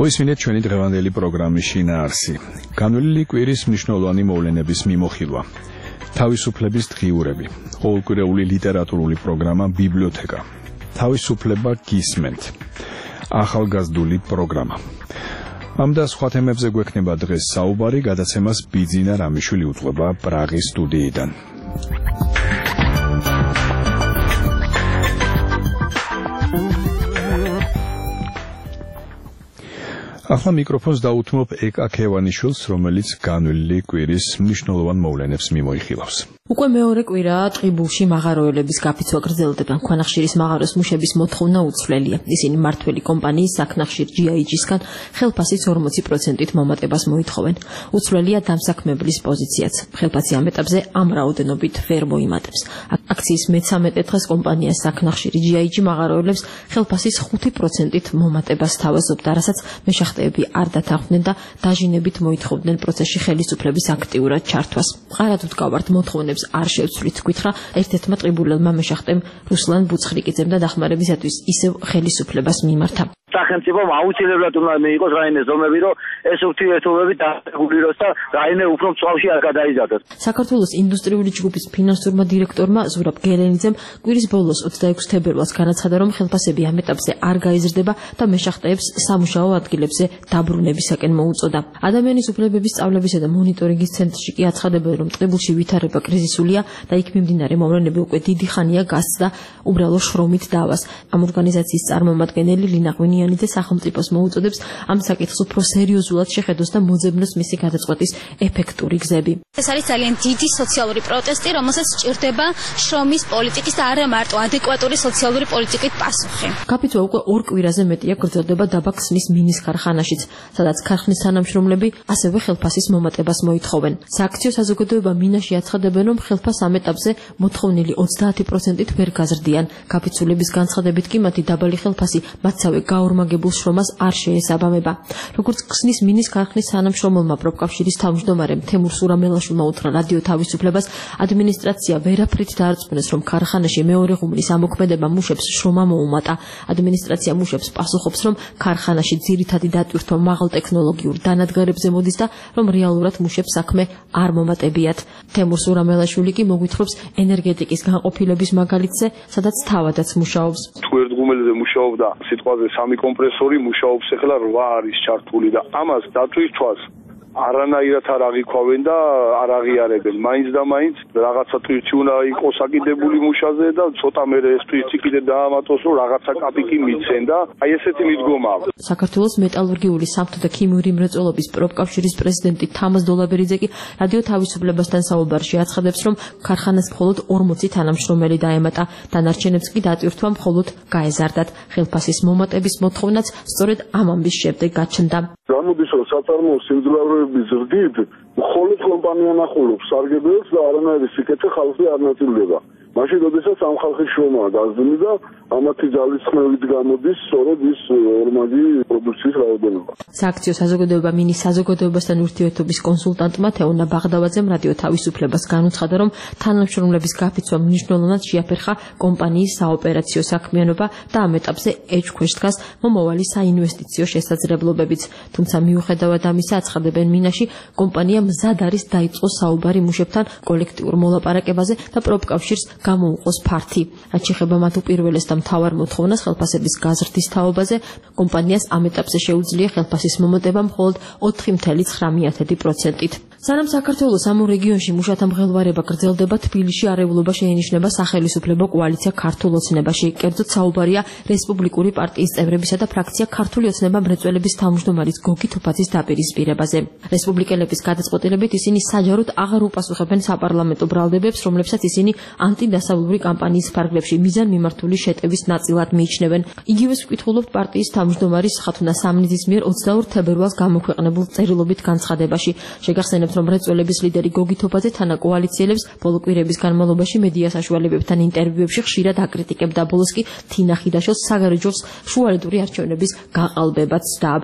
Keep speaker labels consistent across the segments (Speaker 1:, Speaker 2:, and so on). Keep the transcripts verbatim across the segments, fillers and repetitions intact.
Speaker 1: მოისმინეთ ჩვენი დღევანდელი პროგრამის შინაარსი. განვლილი კვირის მნიშვნელოვანი მოვლენების მიმოხილვა. თავისუფლების დღიურები. ყოველკვირეული ლიტერატურული პროგრამა ბიბლიოთეკა. თავისუფლება გისმენთ. ახალგაზრდული პროგრამა. ამ და სხვა თემებზე გვექნება დღეს საუბარი, გადაცემას ბიძინა რამიშვილი უძღვება პრაღის სტუდიიდან. ახლა მიკროფონს დაუთმობ ეკა ქევანიშვილს, რომელიც განვლილი კვირის მნიშვნელოვან მოვლენებს მიმოიხილავს.
Speaker 2: უკვე მეორე კვირაა ტყიბულში მაღაროელების გაფიცვა გრძელდება. ქვანახშირის მაღაროს მუშების მოთხოვნა უცვლელია. ისინი მმართველი კომპანიის საქნახშირ ჯი აი ჯი-სგან ხელფასის ორმოცი პროცენტით მომატებას მოითხოვენ. უცვლელია დამსაქმებლის პოზიციაც. ხელფასი ამ ეტაპზე ამ რაოდენობით ვერ მოიმატებს. აქციის მეთერთმეტე დღეს კომპანიას საქნახშირი ჯი აი ჯი მაღაროელებს ხელფასის ხუთი პროცენტით მომატებას თავაზობდა, რასაც მეშახტეები არ დათანხმდნენ და დაჟინებით მოითხოვდნენ პროცესში ხელისუფლების აქტიურად ჩართვას. მყარად ვდგავართ მოთხოვნებს არ შევცვლით, გითხრა ერთ-ერთმა ტყიბულელმა მეშახტემ რუსლან ბუცხრიკიძემ და დახმარებისათვის ისევ ხელისუფლებას მიმართა.
Speaker 3: სახელმწიფომ აუცილებლად უნდა მიიღოს რაიმე ზომები, რომ ეს ურთიერთობები დაგეგმილოს და რაიმე უფრო მწვავში არ გადაიზარდოს.
Speaker 2: საქართველოს ინდუსტრიული ჯგუფის ფინანსურმა დირექტორმა ზურაბ გელენიძემ კვირის ბოლოს ოცდაექვსი თებერვალს განაცხადა, რომ ხელფასები ამ ეტაპზე არ გაიზრდება და მეშახტეებს სამუშაო ადგილებზე დაბრუნებისაკენ მოუწოდა. ადამიანის უფლებების სწავლებისა და მონიტორინგის ცენტრში კი აცხადებენ, რომ ტყიბულში ვითარება კრიზისულია და იქ მიმდინარე მოვლენები უკვე დიდი ხანია გასცდა უბრალო შრომით დავას. ამ ორგანიზაციის წარმომადგენელი ლინა ღვინიანიძე სახელმწიფოს მოუწოდებს ამ საკითხს უფრო სერიოზულად შეხედოს და მოძებნოს მისი გადაწყვეტის ეფექტური გზები.
Speaker 4: ეს არის ძალიან დიდი სოციალური პროტესტი, რომელსაც სჭირდება შრომის პოლიტიკის და არა მარტო ადეკვატური სოციალური პოლიტიკის პასუხი.
Speaker 2: გაფიცვა უკვე ორ კვირაზე მეტია გრძელდება დაბა ქსნის მინის ქარხანაშიც, სადაც ქარხნის თანამშრომლები ასევე ხელფასის მომატებას მოითხოვენ. სააქციო საზოგადოება მინაში აცხადებენ, რომ ხელფას ამ ეტაპზე მოთხოვნილი ოცდაათი პროცენტით ვერ გაზრდიან. გაფიცულების განცხადებით კი მათი დაბალი ხელფასი მათსავე გაორმაგებულ შრომას არ შეესაბამება. როგორც ქსნის მინის ქარხნის თანამშრომელმა პროფკავშირის თავმჯდომარემ თემურ სურამელაშვილმა უთხრა რადიო თავისუფლებას, ადმინისტრაცია ვერაფრით დაარწმუნეს, რომ ქარხანაში მეორე ღუმლის ამოქმედება მუშებს შრომა მოუმატა. ადმინისტრაცია მუშებს პასუხობს, რომ ქარხანაში ძირითადი დატვირთვა მაღალ ტექნოლოგიურ დანადგარებზე მოდის და რომ რეალურად მუშებს საქმე არ მომატებიათ. თემურ სურამელაშვილი კი მოგვითხრობს ენერგეტიკის განყოფილების მაგალითზე, სადაც თავადაც მუშაობს.
Speaker 5: თუ ერთ ღუმელზე მუშაობდა სიტყვაზე სამი კომპრესორი, მუშაობს ახლა რვა არის ჩართული და ამას დატვირთვას არანაირად არ აღიქვავენ და არ აღიარებენ. მაინც და მაინც რაღაცა ტვირთი უნდა იყოს აკიდებული მუშაზე და ცოტა მერე ეს ტვირთი კიდე დაამატოს, რომ რაღაცა კაპიკი მიცენ და აი ესეთი მიდგომაა.
Speaker 2: საქართველოს მეტალურგიული, სამთო და ქიმიური მრეწველობის პროფკავშირის პრეზიდენტი თამაზ დოლაბერიძე კი რადიო თავისუფლებასთან საუბარში აცხადებს, რომ ქარხანას მხოლოდ ორმოცი თანამშრომელი დაემატა, დანარჩენებს კი დატვირთვა მხოლოდ გაეზარდათ. ხელფასის მომატების მოთხოვნაც სწორედ ამ ამბის შემდეგ გაჩნდა.
Speaker 5: გამოდის რომ საწარმოო სიმძლავრეების ზრდით მხოლოდ კომპანია ნახულობს სარგებელს და არანაირი სიკეთე ხალხი არ ნაწილდება. მაშინ როდესაც ამ ხალხის შრომა გაზრდილი და ამათი ძალისხმევით გამოდის სწორედ ის ორმაგი პროდუქციის რაოდენობა.
Speaker 2: სააქციო საზოგადოება მინის საზოგადოებასთან ურთიერთობის კონსულტანტმა თეონა ბაღდავაძემ რადიო თავისუფლებას განუცხადა, რომ თანამშრომლების გაფიცვა მნიშვნელოვნად შეაფერხა კომპანიის საოპერაციო საქმიანობა და ამ ეტაპზე ეჭქვეშ დგას მომავალი საინვესტიციო შესაძლებლობებიც. თუმცა მიუხედავად ამისა, აცხადებენ მინაში, კომპანია მზად არის დაიწყოს საუბარი მუშებთან კოლექტიურ მოლაპარაკებაზე და პროფკავშირს გამოუყოს ფართი. რაც შეეხება მათ უპირველეს და მთავარ მოთხოვნას ხელფასების გაზრდის თაობაზე, კომპანიას ამ ეტაპზე შეუძლია ხელფასის მომატება მხოლოდ ოთხი წუთი ცხრამეტი პროცენტით. სანამ საქართველოს ამ რეგიონში მუშათა მღელვარება გრძელდება, თბილისში არეულობა შეენიშნება სახელისუფლებო კოალიცია ქართულ ოცნებაში. კერძოდ საუბარია რესპუბლიკური პარტიის წევრებისა და ფრაქცია ქართული ოცნება მრეწველების თავმჯდომარის გოგი თოფაძის დაპირისპირებაზე. რესპუბლიკელების გადაწყვეტილებით ისინი საჯაროდ აღარ უპასუხებენ საპარლამენტო ბრალდებებს, რომლებსაც ისინი ანტიდასავლური კამპანიის ფარგლებში მიზანმიმართული შეტევის ნაწილად მიიჩნევენ. იგივეს ვკითხულობთ პარტიის თავმჯდომარის ხათუნა სამნიძის მიერ ოცდაორ თებერვალს გამოქვეყნებულ წერილობით განცხადებაში. შეგახსენებთ, რომ მრეწველების ლიდერი გოგი თოფაძე თანაკოალიციელებს ბოლო კვირების განმავლობაში მედია საშუალებებთან ინტერვიუებში ხშირად აკრიტიკებდა. ბოლოს კი თინა ხიდაშვილს საგარეჯოს შუალედური არჩევნების გაყალბებაც დააბრალა.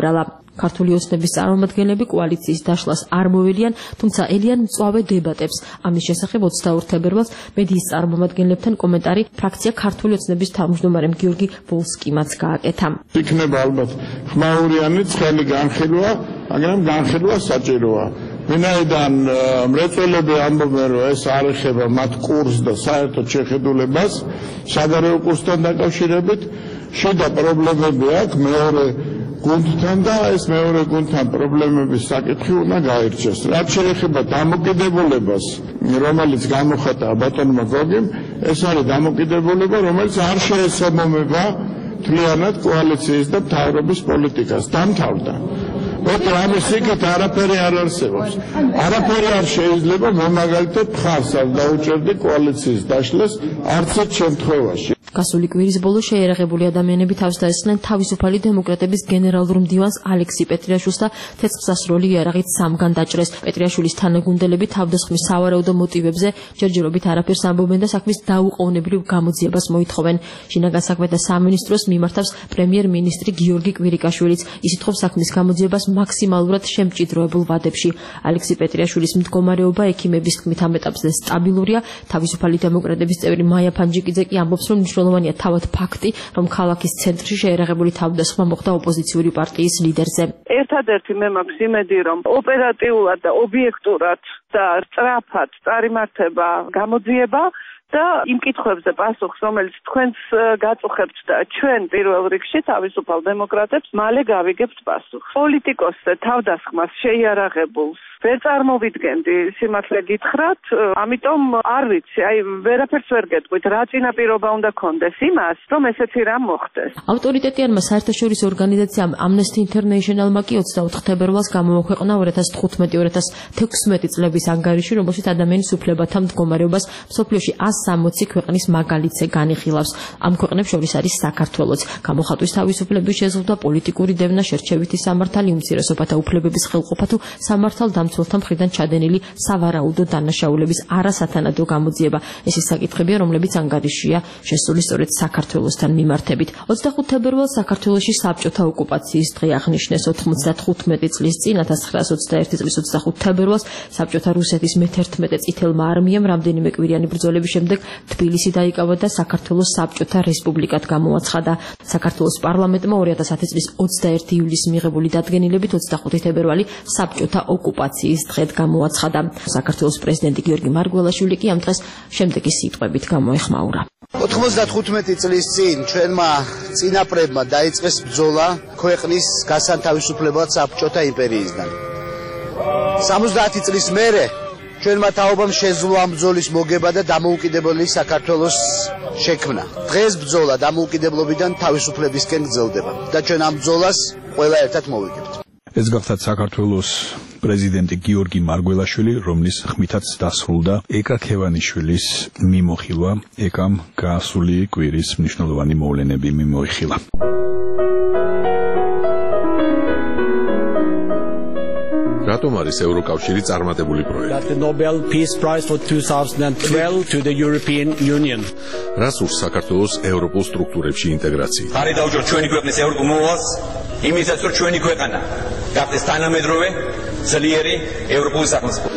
Speaker 2: ქართული ოცნების წარმომადგენლები კოალიციის დაშლას არ მოველიან, თუმცა ელიან მწვავე დებატებს. ამის შესახებ ოცდაორ თებერვალს მედიის წარმომადგენლებთან კომენტარი ფრაქცია ქართული ოცნების თავმჯდომარემ გიორგი ვოლსკიმაც გააკეთა.
Speaker 6: იქნება ალბათ ხმაურიანი ცხელი განხილვა, მაგრამ განხილვა საჭიროა. ვინაიდან მრეწველები ამბობენ, რომ ეს არ ეხება მათ კურსს და საერთოდ შეხედულებას საგარეო კურსთან დაკავშირებით, შიდა პრობლემები აქვს მეორე გუნდთან და ეს მეორე გუნდთან პრობლემების საკითხი უნდა გაირჩეს. რაც შეეხება დამოკიდებულებას, რომელიც გამოხატა ბატონმა გოგიმ, ეს არის დამოკიდებულება, რომელიც არ შეესაბამება მთლიანად კოალიციის და მთავრობის პოლიტიკას. დამთავრდა. მოკლედ ამის იქით არაფერი არ არსებობს. არაფერი არ შეიძლება მომაგალითად მხარს არ დაუჭერდი კოალიციის დაშლას არც ერთ შემთხვევაში.
Speaker 2: გასული კვირის ბოლოს შეიარაღებული ადამიანები თავს დაესხნენ თავისუფალი დემოკრატების გენერალურ მდივანს ალექსი პეტრიაშვილს და ცეცხლსასროლი იარაღით სამგან დაჭრეს. პეტრიაშვილის თანაგუნდელები თავდასხმის სავარაუდო მოტივებზე ჯერჯერობით არაფერს ამბობენ და საქმის დაუყოვნებლივ გამოძიებას მოითხოვენ. შინაგან საქმეთა სამინისტროს მიმართავს პრემიერ-მინისტრი გიორგი კვირიკაშვილიც. ის ითხოვს საქმის გამოძიებას მაქსიმალურად შემჭიდროებულ ვადებში. ალექსი პეტრიაშვილის მდგომარეობა ექიმების თქმით ამ ეტაპზე სტაბილურია. თავისუფალი დემოკრატების წევრი მაია ფანჯიკიძე კი ამბობს, რომ მნიშვნელოვანია თავად ფაქტი, რომ ქალაქის ცენტრში შეიარაღებული თავდასხმა მოხდა ოპოზიციური პარტიის ლიდერზე.
Speaker 7: ერთადერთი მე მაქვს იმედი, რომ ოპერატიულად და ობიექტურად და სწრაფად წარიმართება გამოძიება და იმ კითხვებზე პასუხს, რომელიც თქვენს გაწუხებთ და ჩვენ პირველ რიგში თავისუფალ დემოკრატებს მალე გავიგებთ პასუხს. პოლიტიკოსზე თავდასხმას შეიარაღებულს ვერ წარმოვიდგენდი, სიმართლე გითხრათ, ამიტომ არ ვიცი, აი ვერაფერს ვერ გეტყვით, რა წინაპირობა უნდა კონდეს იმას, რომ ესეთი რამ მოხდეს.
Speaker 2: ავტორიტეტიანმა საერთაშორისო ორგანიზაციამ Amnesty International-მა კი ოცდაოთხ თებერვალს გამოაქვეყნა ორი ათას თხუთმეტი ორი ათას თექვსმეტი წლების ანგარიში, რომელშიც ადამიანის უფლებათა მდგომარეობას მსოფლიოში ას სამოცი ქვეყნის მაგალითზე განიხილავს. ამ ქვეყნებს შორის არის საქართველოც. გამოხატვის თავისუფლების შეზღუდვა, პოლიტიკური დევნა, შერჩევითი სამართალი, უმცირესობათა უფლებების ხელყოფა თუ სამართალდამცველთა მხრიდან ჩადენილი სავარაუდო დანაშაულების არასათანადო გამოძიება. ეს ის საკითხებია, რომლებიც ანგარიშია შესული სწორედ საქართველოსთან მიმართებით. ოცდახუთ თებერვალს საქართველოში საბჭოთა ოკუპაციის დღე აღნიშნეს. ოთხმოცდათხუთმეტი წლის წინ ათას ცხრაას ოცდაერთი წლის ოცდახუთ თებერვალს საბჭოთა რუსეთის მეთერთმეტე წითელმა არმიამ რამდენიმე კვირიანი ბრძოლების შემდეგ თბილისი დაიკავა და საქართველოს საბჭოთა რესპუბლიკად გამოაცხადა. საქართველოს პარლამენტმა ორი ათას ათი წლის ოცდაერთი ივლისს მიღებული დადგენილებით ოცდახუთი თებერვალი საბჭოთა ოკუპაციის დღედ გამოაცხადა. საქართველოს პრეზიდენტი გიორგი მარგველაშვილი კი ამ დღეს შემდეგი სიტყვებით გამოეხმაურა.
Speaker 8: ოთხმოცდათხუთმეტი წლის წინ ჩვენმა წინაპრებმა დაიწყეს ბრძოლა ქვეყნის გასანთავისუფლებლად საბჭოთა იმპერიისგან. სამოცდაათი წლის მერე ჩვენმა თაობამ შეძლო ამ ბრძოლის მოგება და დამოუკიდებელი საქართველოს შექმნა. დღეს ბრძოლა დამოუკიდებლობიდან თავისუფლებისკენ გრძელდება და ჩვენ ამ ბრძოლას ყველა ერთად მოვიგებთ.
Speaker 1: ეს გახლავთ საქართველოს პრეზიდენტი გიორგი მარგველაშვილი, რომლის ხმითაც დასრულდა ეკა ქევანიშვილის მიმოხილვა. ეკამ გასული კვირის მნიშვნელოვანი მოვლენები მიმოიხილა.
Speaker 9: რატომ არის ევროკავშირი წარმატებული პროექტი?
Speaker 10: The Nobel Peace Prize for two thousand twelve to the European Union.
Speaker 9: რას ურს საქართველოს ევროპულ სტრუქტურებში ინტეგრაცია?
Speaker 11: ხარი დაუჭიროთ ჩვენი ქვეყნის ევროპულ მოვალს, იმისაც რომ ჩვენი ქვეყანა გახდეს თანამედროვე, ძლიერი ევროპული სახელმწიფო.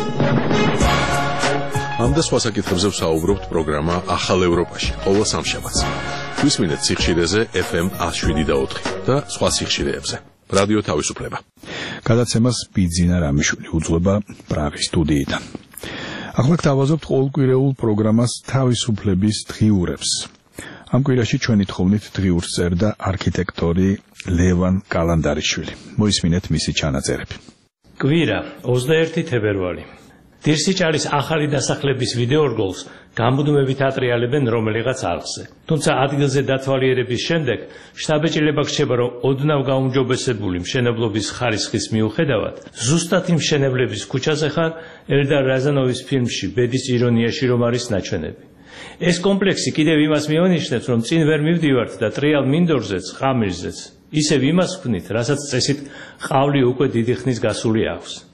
Speaker 9: ამ და სხვა საკითხებზე ვსაუბრობთ პროგრამა ახალ ევროპაში, ყოველ სამშაბათს. გვისმინეთ სიხშირეზე ეფ ემ ათს შვიდი და ოთხი და სხვა სიხშირეებზე. რადიო თავისუფლება.
Speaker 1: გადაცემას ბიძინა რამიშვილი უძღვება პრაღის სტუდიიდან. ახლა გთავაზობთ ყოველკვირეულ პროგრამას თავისუფლების დღიურებს. ამ კვირაში ჩვენი თხოვნით დღიურს წერდა არქიტექტორი ლევან კალანდარიშვილი. მოისმინეთ მისი ჩანაწერები.
Speaker 12: კვირა ოცდაერთი თებერვალი. დირსიჭალის ახალი დასახლების ვიდეორგოლს გამუდმებით ატრიალებენ რომელიღაც არხზე. თუმცა ადგილზე დათვალიერების შემდეგ შტაბ-ეჭილება გრჩება, რომ ოდნავ გაუმჯობესებული მშენებლობის ხარისხის მიუხედავად, ზუსტად იმ მშენებლების ქუჩაზე ხარ ელდარ რაზანოვის ფილმში ბედის ირონიაში რომ არის ნაჩვენები. ეს კომპლექსი კიდევ იმას მიანიშნებს, რომ წინ ვერ მივდივართ და ტრიალ მინდორზეც, ყამირზეც ისევ იმას ვქნით, რასაც წესით ყავლი უკვე დიდი ხნის გასული აქვს.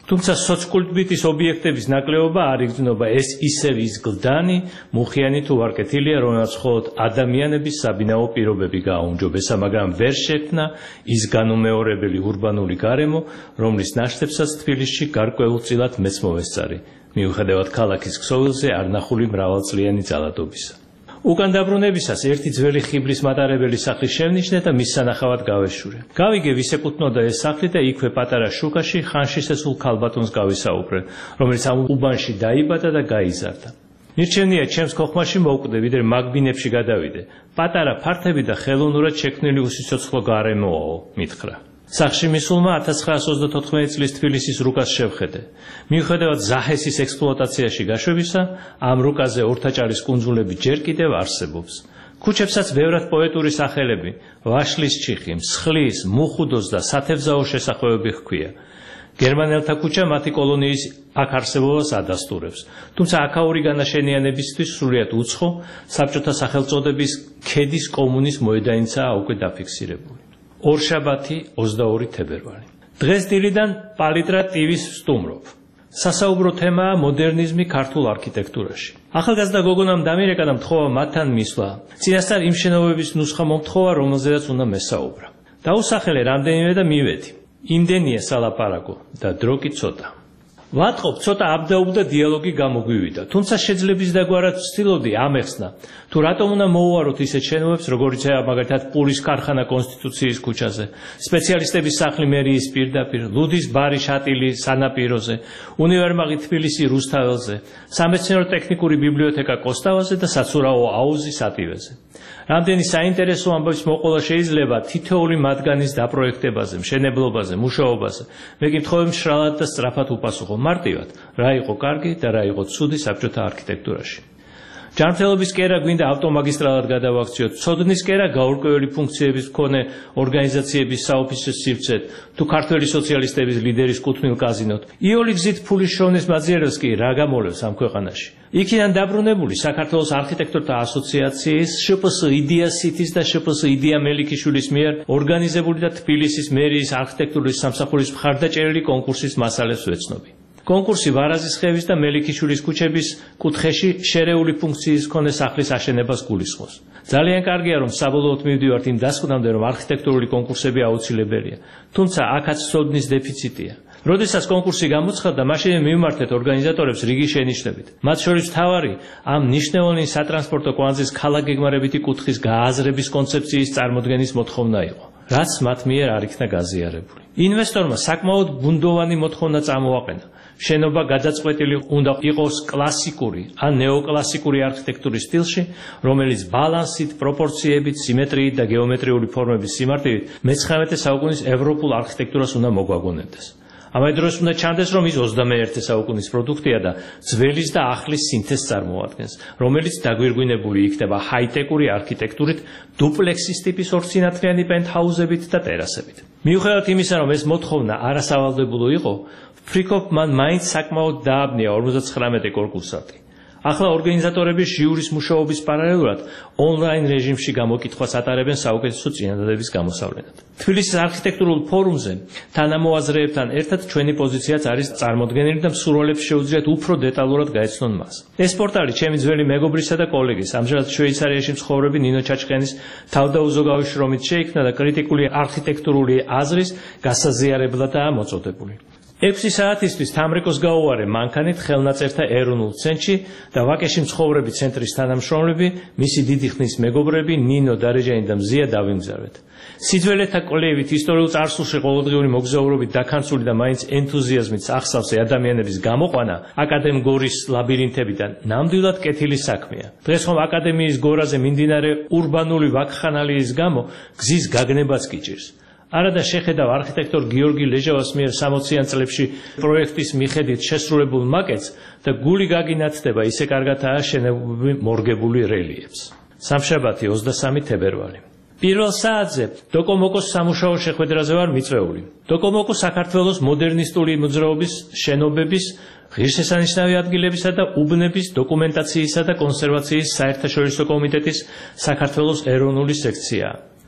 Speaker 12: თუმცა სოცკულტბიტის ობიექტების ნაკლებობა არ იგრძნობა, ეს ისევ ის გლდანი, მუხიანი თუ ვარკეთილია, რომელსაც მხოლოდ ადამიანების საბინაო პირობები გააუმჯობესა, მაგრამ ვერ შექმნა ის განუმეორებელი ურბანული გარემო, რომლის ნაშთებსაც თბილისში გარკვეულწილად მეც მოვესწარი, მიუხედავად ქალაქის ქსოვილზე არნახული მრავალწლიანი ძალადობისა. უკან დაბრუნებისას ერთი ძველი ხიბლის მატარებელი სახლის შევნიშნე და მის სანახავად გავეშურე. გავიგე ვის ეკუთვნოდა ეს სახლი და იქვე პატარა შუქაში ხანშისესულ ქალბატონს გავისაუბრე, რომელიც ამ უბანში დაიბადა და გაიზარდა. ნირჩენია ჩემს ქოხმაში მოვკვდე, ვიდრე მაგბინებში გადავიდე. პატარა ფართები და ხელოვნურად შექმნილი უსიცოცხლო გარემოაო, მითხრა. სახლში მისულმა ათას ცხრაას ოცდათოთხმეტი წლის თბილისის რუკას შევხედე. მიუხედავად ზაჰესის ექსპლუატაციაში გაშვებისა, ამ რუკაზე ორთაჭალის კუნძულები ჯერ კიდევ არსებობს. ქუჩებსაც ბევრად პოეტური სახელები, ვაშლის ჩიხი, მსხლის, მუხუდოს და სათევზაო შესახვევები ჰქვია. გერმანელთა ქუჩა მათი კოლონიის აქ არსებობას ადასტურებს. თუმცა აქაური განაშენიანებისთვის სრულიად უცხო, საბჭოთა სახელწოდების ქედის კომუნის მოედანიცაა უკვე დაფიქსირებული. ორშაბათი ოცდაორი თებერვალი. დღეს დილიდან პალიტრა ტივის ვსტუმრობ. სასაუბრო თემაა მოდერნიზმი ქართულ არქიტექტურაში. ახალგაზრდა გოგონამ დამირეკა და მთხოვა მათთან მისვლა. წინასწარ იმ შენობების ნუსხა მომთხოვა, რომელზედაც უნდა მესაუბრა. დაუსახელე რამდენიმე და მივედი. იმდენია სალაპარაკო და დრო კი ცოტა. ვატყობ, ცოტა აბდაუბდა დიალოგი გამოგვივიდა, თუმცა შეძლების დაგვარად ვცდილობდი ამეხსნა, თუ რატომ უნდა მოუვაროთ ისეთ შენობებს, როგორიცაა მაგალითად პურის ქარხანა კონსტიტუციის ქუჩაზე, სპეციალისტების სახლი მერიის პირდაპირ, ლუდის ბარი შატილი სანაპიროზე, უნივერმაღი თბილისი რუსთაველზე, სამეცნიერო-ტექნიკური ბიბლიოთეკა კოსტავაზე და საცურაო აუზი სატივეზე. რამდენი საინტერესო ამბების მოყოლა შეიძლება თითოეული მათგანის დაპროექტებაზე, მშენებლობაზე, მუშაობაზე. მე კი მთხოვე მშრალად და სწრაფად უპასუხო მარტივად, რა იყო კარგი და რა იყო ცუდი საბჭოთა არქიტექტურაში. ჯანმრთელობის კერა გვინდა ავტომაგისტრალად გადავაქციოთ, ცოდნის კერა გაურკვეველი ფუნქციების მქონე ორგანიზაციების საოფისე სივრცეთ, თუ ქართველი სოციალისტების ლიდერის კუთვნილ კაზინოთ. იული გზით ფულის შოვნის მაძიერებს კი რა გამოლევს ამ ქვეყანაში. იქიდან დაბრუნებული საქართველოს არქიტექტორთა ასოციაციის შპს იდეა სიტის და შპს იდეა მელიქიშვილის მიერ ორგანიზებული და თბილისის მერიის არქიტექტურის სამსახურის მხარდაჭერილი კონკურსის მასალებს ვეცნობი. კონკურსი ვარაზის ხევის და მელიქიშვილის ქუჩების კუთხეში შერეული ფუნქციის მქონე სახლის აშენებას გულისხმობს. ძალიან კარგია, რომ საბოლოოდ მივდივართ იმ დასკვნამდე, რომ არქიტექტურული კონკურსები აუცილებელია, თუმცა აქაც ცოდნის დეფიციტია. როდესაც კონკურსი გამოცხადდა, მაშინ მივმართეთ ორგანიზატორებს რიგი შენიშვნებით. მათ შორის მთავარი ამ მნიშვნელოვანი სატრანსპორტო კვანძის ქალაქგეგმარებითი კუთხის გააზრების კონცეფციის წარმოდგენის მოთხოვნა იყო, რაც მათ მიერ არ იქნა გაზიარებული. ინვესტორმა საკმაოდ ბუნდოვანი მოთხოვნა წამოაყენა. შენობა გადაწყვეტილი უნდა იყოს კლასიკური ან ნეოკლასიკური არქიტექტურის სტილში, რომელიც ბალანსით, პროპორციებით, სიმეტრიით და გეომეტრიული ფორმების სიმარტივით მეცხრამეტე საუკუნის ევროპულ არქიტექტურას უნდა მოგვაგონებდეს. ამავე დროს უნდა ჩანდეს, რომ ის ოცდამეერთე საუკუნის პროდუქტია და ძველის და ახლის სინთეზს წარმოადგენს, რომელიც დაგვირგვინებული იქნება ჰაიტეკური არქიტექტურით, დუპლექსის ტიპის ორსინათლიანი პენტჰაუზებით და ტერასებით. მიუხედავად იმისა, რომ ეს მოთხოვნა არასავალდებულო იყო, ფრიკოფ მან მაინც საკმაოდ დააბნია ორმოცდაცხრამეტი კონკურსანტი. ახლა ორგანიზატორები ჟიურის მუშაობის პარალელურად ონლაინ რეჟიმში გამოკითხვას ატარებენ საუკეთესო წინადადების გამოსავლენად. თბილისის არქიტექტურულ ფორუმზე თანამოაზრეებთან ერთად ჩვენი პოზიციაც არის წარმოდგენილი და მსურველებს შეუძლიათ უფრო დეტალურად გაეცნონ მას. ეს პორტალი ჩემი ძველი მეგობრისა და კოლეგის, ამჟამად შვეიცარიაში მცხოვრები ნინო ჩაჩხენის თავდაუზოგავი შრომით შეიქმნა და კრიტიკული არქიტექტურული აზრის გასაზიარებლადაა მოწოდებული. ექვსი საათისთვის თამრიკოს გაუვარე მანქანით ხელნაწერთა ეროვნულ ცენტრში და ვაკეში მცხოვრები ცენტრის თანამშრომლები, მისი დიდი ხნის მეგობრები ნინო, დარეჯანი და მზია დავიმგზავრეთ. სიძველეთა კვლევით, ისტორიულ წარსულში ყოველდღიური მოგზაურობით დაქანცული და მაინც ენთუზიაზმით ახსავსე ადამიანების გამოყვანა აკადემ გორის ლაბირინთებიდან ნამდვილად კეთილი საქმეა. დღეს ხომ აკადემიის გორაზე მიმდინარე ურბანული ვაკხანალიის გამო გზის გაგნებაც კი ჭირს. არადა შეხედავ არქიტექტორ გიორგი ლეჟავას მიერ სამოციან წლებში პროექტის მიხედვით შესრულებულ მაკეტს და გული გაგინათდება, ისე კარგად ააშენებული მორგებული რელიეფს. სამშაბათი ოცდასამი თებერვალი. პირველ საათზე დოკომოკოს სამუშაო შეხვედრაზე ვარ მიწვეული. დოკომოკო საქართველოს მოდერნისტული მოძრაობის შენობების, ღირსშესანიშნავი ადგილებისა და უბნების დოკუმენტაციისა და კონსერვაციის საერთაშორისო კომიტეტის საქართველოს ეროვნული სექციაა.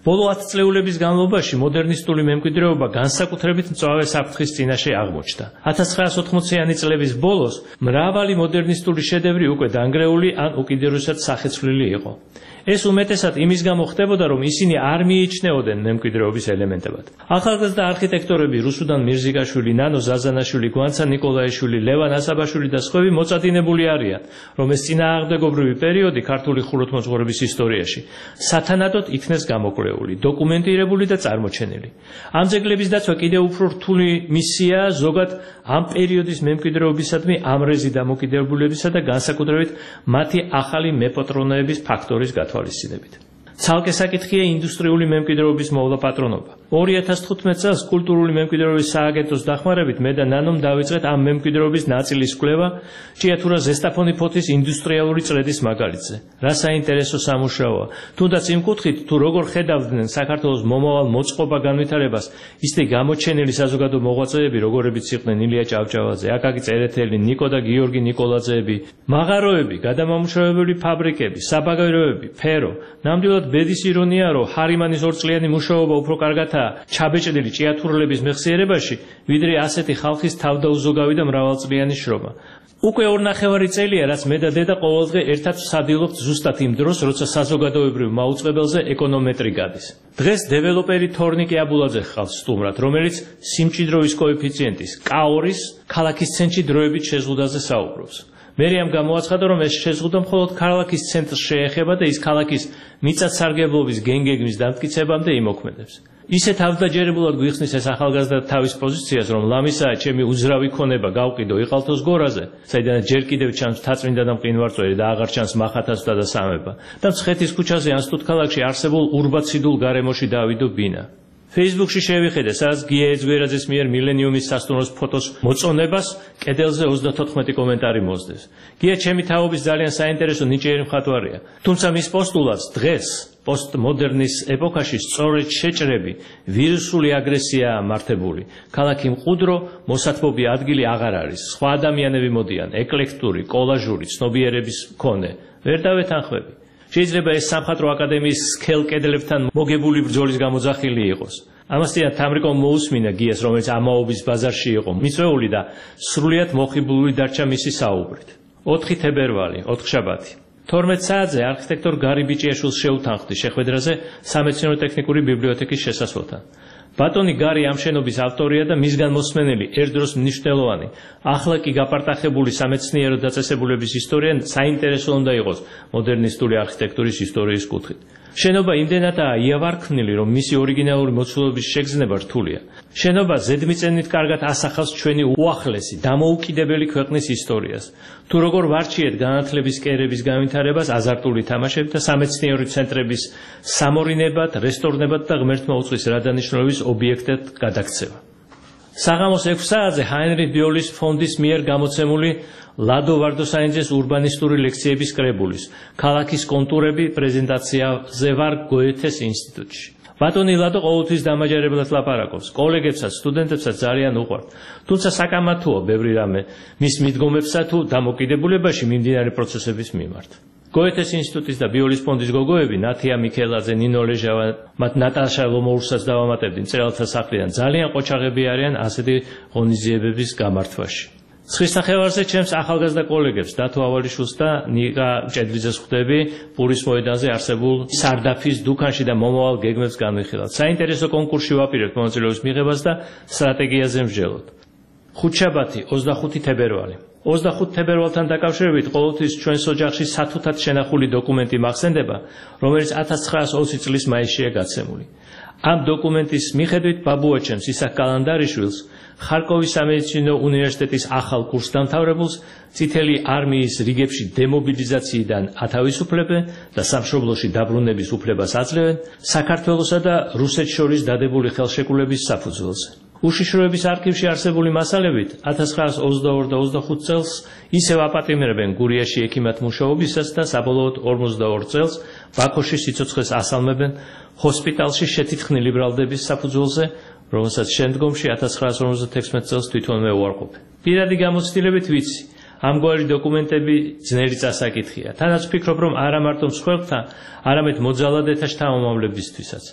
Speaker 12: ბოლო ათი წლეულების განმავლობაში მოდერნისტული მემკვიდრეობა განსაკუთრებით მწვავე საფრთხის წინაშე აღმოჩნდა. ათას ცხრაასი ოთხმოციანი წლების ბოლოს მრავალი მოდერნისტული შედევრი უკვე დანგრეული ან უკიდურესად სახეცვლილი იყო. ეს უმეტესად იმის გამო ხდებოდა, რომ ისინი არ მიიჩნეოდნენ მემკვიდრეობის ელემენტებად. ახალგაზრდა არქიტექტორები რუსუდან მირზიკაშვილი, ნანო ზაზანაშვილი, გვანცა ნიკოლაიშვილი, ლევან ასაბაშვილი და სხვები მოწადინებული არიან, რომ ეს წინააღმდეგობრივი პერიოდი ქართული ხუროთმოძღვრების ისტორიაში სათანადოდ იქნეს გამოკვლეული, დოკუმენტირებული და წარმოჩენილი. ამ ძეგლების დაცვა კიდევ უფრო რთული მისიაა ზოგად ამ პერიოდის მემკვიდრეობისადმი ამრეზი დამოკიდებულებისა და განსაკუთრებით მათი ახალი მეპატრონეების ფაქტორის გათვალისწინებით. ცალკე საკითხია ინდუსტრიული მემკვიდრეობის მოვლა პატრონობა. ორი ათას თხუთმეტ წელს კულტურული მემკვიდრეობის სააგენტოს დახმარებით მე და ნანომ დავიწყეთ ამ მემკვიდრეობის ნაწილის კვლევა ჭიათურა ზესტაფონი ფოთის ინდუსტრიალური წრედის მაგალითზე. რა საინტერესო სამუშაოა. თუნდაც იმ კუთხით, თუ როგორ ხედავდნენ საქართველოს მომავალ მოწყობა განვითარებას, ისეთი გამოჩენილი საზოგადო მოღვაწეები, როგორებიც იყვნენ ილია ჭავჭავაძე, აკაკი წერეთელი, ნიკო და გიორგი ნიკოლაძეები, მაღაროები, გადამამუშავებელი ფაბრიკები, საბაგიროები, ფერო. ნამდვილად ბედის ირონია, რომ ჰარიმანის ორწლიანი მუშაობა უფრო კარგათაა ჩაბეჭდილი ჭიათურლების მეხსიერებაში, ვიდრე ასეთი ხალხის თავდაუზოგავი და მრავალწლიანი შრომა. უკვე ორნახევარი წელია, რაც მე და დედა ყოველდღე ერთად ვსადილობთ ზუსტად იმ დროს, როცა საზოგადოებრივ მაუწყებელზე ეკონომეტრი გადის. დღეს დეველოპერი თორნიკე აბულაძე ხავს სტუმრად, რომელიც სიმჭიდროვის კოეფიციენტის კაორის ქალაქის ცენტრში დროებით შეზღუდაზე საუბრობს. მერიამ გამოაცხადა, რომ ეს შეზღუდვა მხოლოდ ქალაქის ცენტრს შეეხება და ის ქალაქის მიწათსარგებლობის გენგეგმის დამტკიცებამდე იმოქმედებს. ისე თავდაჯერებულად გვიხსნის ეს ახალგაზრდა თავის პოზიციას, რომ ლამისაა ჩემი უძრავი ქონება გავყიდო იყალთოს გორაზე, საიდანაც ჯერ კიდევ ჩანს მთაწმინდა და მყინვარწვერი და აღარ ჩანს მახათაცვა და სამება. და მცხეთის ქუჩაზე ან სტუთქალაქში არსებულ ურბაციდულ გარემოში დავიდო ბინა. Facebook-ში შევიხედე, სადაც გია ეძგვერაძის მიერ მილენიუმის სასტუმროს ფოტოს მოწონებას კედელზე ოცდათოთხმეტი კომენტარი მოსდეს. გია ჩემი თაობის ძალიან საინტერესო ნიჭიერი მხატვარია. თუმცა მის პოსტულადს დღეს პოსტმოდერნის ეპოქაში სწორედ შეჭრები, ვირუსული აგრესიაა მართებული. ქალაქი მყუდრო, მოსათბობი ადგილი აღარ არის. სხვა ადამიანები მოდიან, ეკლექტური, კოლაჟური, ცნობიერების მქონე. ვერ დავეთანხმები. შეიძლება ეს სამხატვრო აკადემიის სქელ კედლებთან მოგებული ბრძოლის გამოძახილი იყოს. ამასთანავე თამრიკომ მოусმინა გიას, რომელიც ამაობის ბაზარში იყო მიწვეული და სრულიად მოხიბლული დარჩა მისი საუბრით. ოთხი თებერვალი, ოთხშაბათი. თორმეტ საათზე არქიტექტორ გარი ბიჭიაშვილს შეუთანხმდი შეხვედრაზე სამეცნიერო-ტექნიკური ბიბლიოთეკის შესასვლელთან. ბატონი გარი ამ შენობის ავტორია და მისგან მოსმენელი ერთდროს მნიშვნელოვანი, ახლა კი გაპარტახებული სამეცნიერო დაწესებულების ისტორია საინტერესო უნდა იყოს მოდერნისტული არქიტექტურის ისტორიის კუთხით. შენობა იმდენადაა იავარქმნილი, რომ მისი ორიგინალური მოცულობის შეგრძნება რთულია. შენობა ზედმიწევნით კარგად ასახავს ჩვენი უახლესი, დამოუკიდებელი ქვეყნის ისტორიას. თუ როგორ ვარჩიეთ განათლების კერების განვითარებას, აზარტული თამაშებით და სამეცნიერო ცენტრების სამორინებად, რესტორნებად და ღმერთმოუწყვის რადანიშნულების ობიექტად გადაქცევა. საღამოს ექვს საათზე ჰაინრიხ ბიოლის ფონდის მიერ გამოცემული ლადო ვარდოსანიძეს ურბანისტური ლექციების კრებულის ქალაქის კონტურები პრეზენტაციაზე ვარ გოეთეს ინსტიტუტში. ბატონი ლადო ყოველთვის დამაჯერებლად ლაპარაკობს, კოლეგებსაც, სტუდენტებსაც ძალიან უყვართ. თუმცა საკამათოა ბევრი რამე მის მიდგომებსა თუ დამოკიდებულებაში მიმდინარე პროცესების მიმართ. გოეთეს ინსტიტუტის და ბიოლის ფონდის გოგოები, ნათია მიქელაძე, ნინო ლეჟავა, მათ ნატაშა ლომოურსაც დავამატებდი მწერალთა სახლიდან, ძალიან ყოჩაღები არიან ასეთი ღონისძიებების გამართვაში. ცხრის ნახევარზე ჩემს ახალგაზრდა კოლეგებს დათო ავალიშვილს და ნიკა ჭედვიძეს ხვდები პურის მოედანზე არსებულ სარდაფის დუქანში და მომავალ გეგმებს განვიხილავთ. საინტერესო კონკურსში ვაპირებთ მონაწილეობის მიღებას და სტრატეგიაზე მსჯელოთ. ხუთშაბათი, ოცდახუთი თებერვალი. ოცდახუთი თებერვალთან დაკავშირებით ყოველთვის ჩვენს ოჯახში სათუთად შენახული დოკუმენტი მახსენდება, რომელიც ათას ცხრაასი ოცი წლის მაისშია გაცემული. ამ დოკუმენტის მიხედვით ბაბუაჩემს ისაკ კალანდარიშვილს, ხარკოვის სამედიცინო უნივერსიტეტის ახალ კურსდამთავრებულს, წითელი არმიის რიგებში დემობილიზაციიდან ათავისუფლებენ და სამშობლოში დაბრუნების უფლებას აძლევენ საქართველოსა და რუსეთს შორის დადებული ხელშეკრულების საფუძველზე. უშიშროების არქივში არსებული მასალებით ათას ცხრაასი ოცდაორი და ოცდახუთი წელს ისევ აპატიმრებენ გურიაში ექიმად მუშაობისას და საბოლოოდ ორმოცდაორ წელს ბაქოში სიცოცხლეს ასალმებენ ჰოსპიტალში შეთითხნილი ბრალდების საფუძველზე, რომელსაც შემდგომში ათას ცხრაასი ორმოცდათექვსმეტ წელს თვითონვე უარყოფენ. პირადი გამოცდილებით ვიცი, ამგვარი დოკუმენტები ძნელი წასაკითხია. თანაც ვფიქრობ, რომ არა მარტო მსხვერპლთა, არამედ მოძალადეთა შთამომავლებისთვისაც.